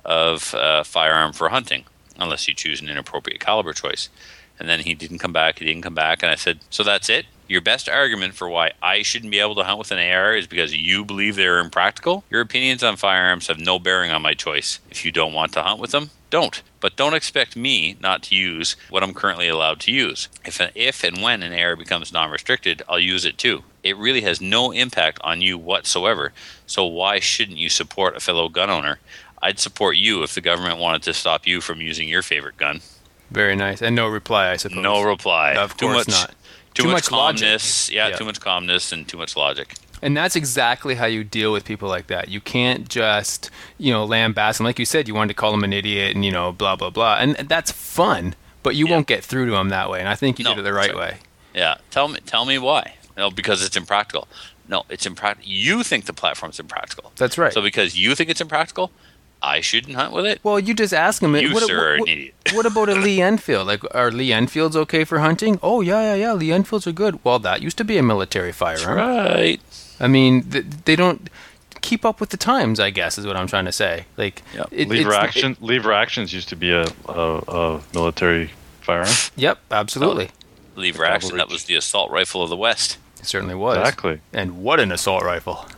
of uh, firearm for hunting, unless you choose an inappropriate caliber choice. And then he didn't come back, he didn't come back, and I said, so that's it? Your best argument for why I shouldn't be able to hunt with an A R is because you believe they're impractical? Your opinions on firearms have no bearing on my choice. If you don't want to hunt with them, don't. But don't expect me not to use what I'm currently allowed to use. If, if and when an A R becomes non-restricted, I'll use it too. It really has no impact on you whatsoever. So why shouldn't you support a fellow gun owner? I'd support you if the government wanted to stop you from using your favorite gun. Very nice. And no reply, I suppose. No reply. Of too course much, not. Too, Too much, much logic. calmness. Yeah, Yeah. too much calmness and too much logic. And that's exactly how you deal with people like that. You can't just, you know, lambaste them. Like you said, you wanted to call him an idiot and, you know, blah, blah, blah. And that's fun, but you Yeah. won't get through to him that way. And I think you No, did it the right that's right. way. Yeah, tell me, tell me why. No, because it's impractical. No, it's impractical. You think the platform's impractical. That's right. So because you think it's impractical, I shouldn't hunt with it. Well, you just ask him. You, what, sir, are an what, idiot. what about a Lee Enfield? Like, are Lee Enfields okay for hunting? Oh, yeah, yeah, yeah. Lee Enfields are good. Well, that used to be a military firearm. Right. I mean, th- they don't keep up with the times, I guess, is what I'm trying to say. Like, Yeah. it, Lever it's- action. Lever actions used to be a, a, a military firearm. it- yep, absolutely. Lever action. That was the assault rifle of the West. It certainly was. Exactly. And what an assault rifle.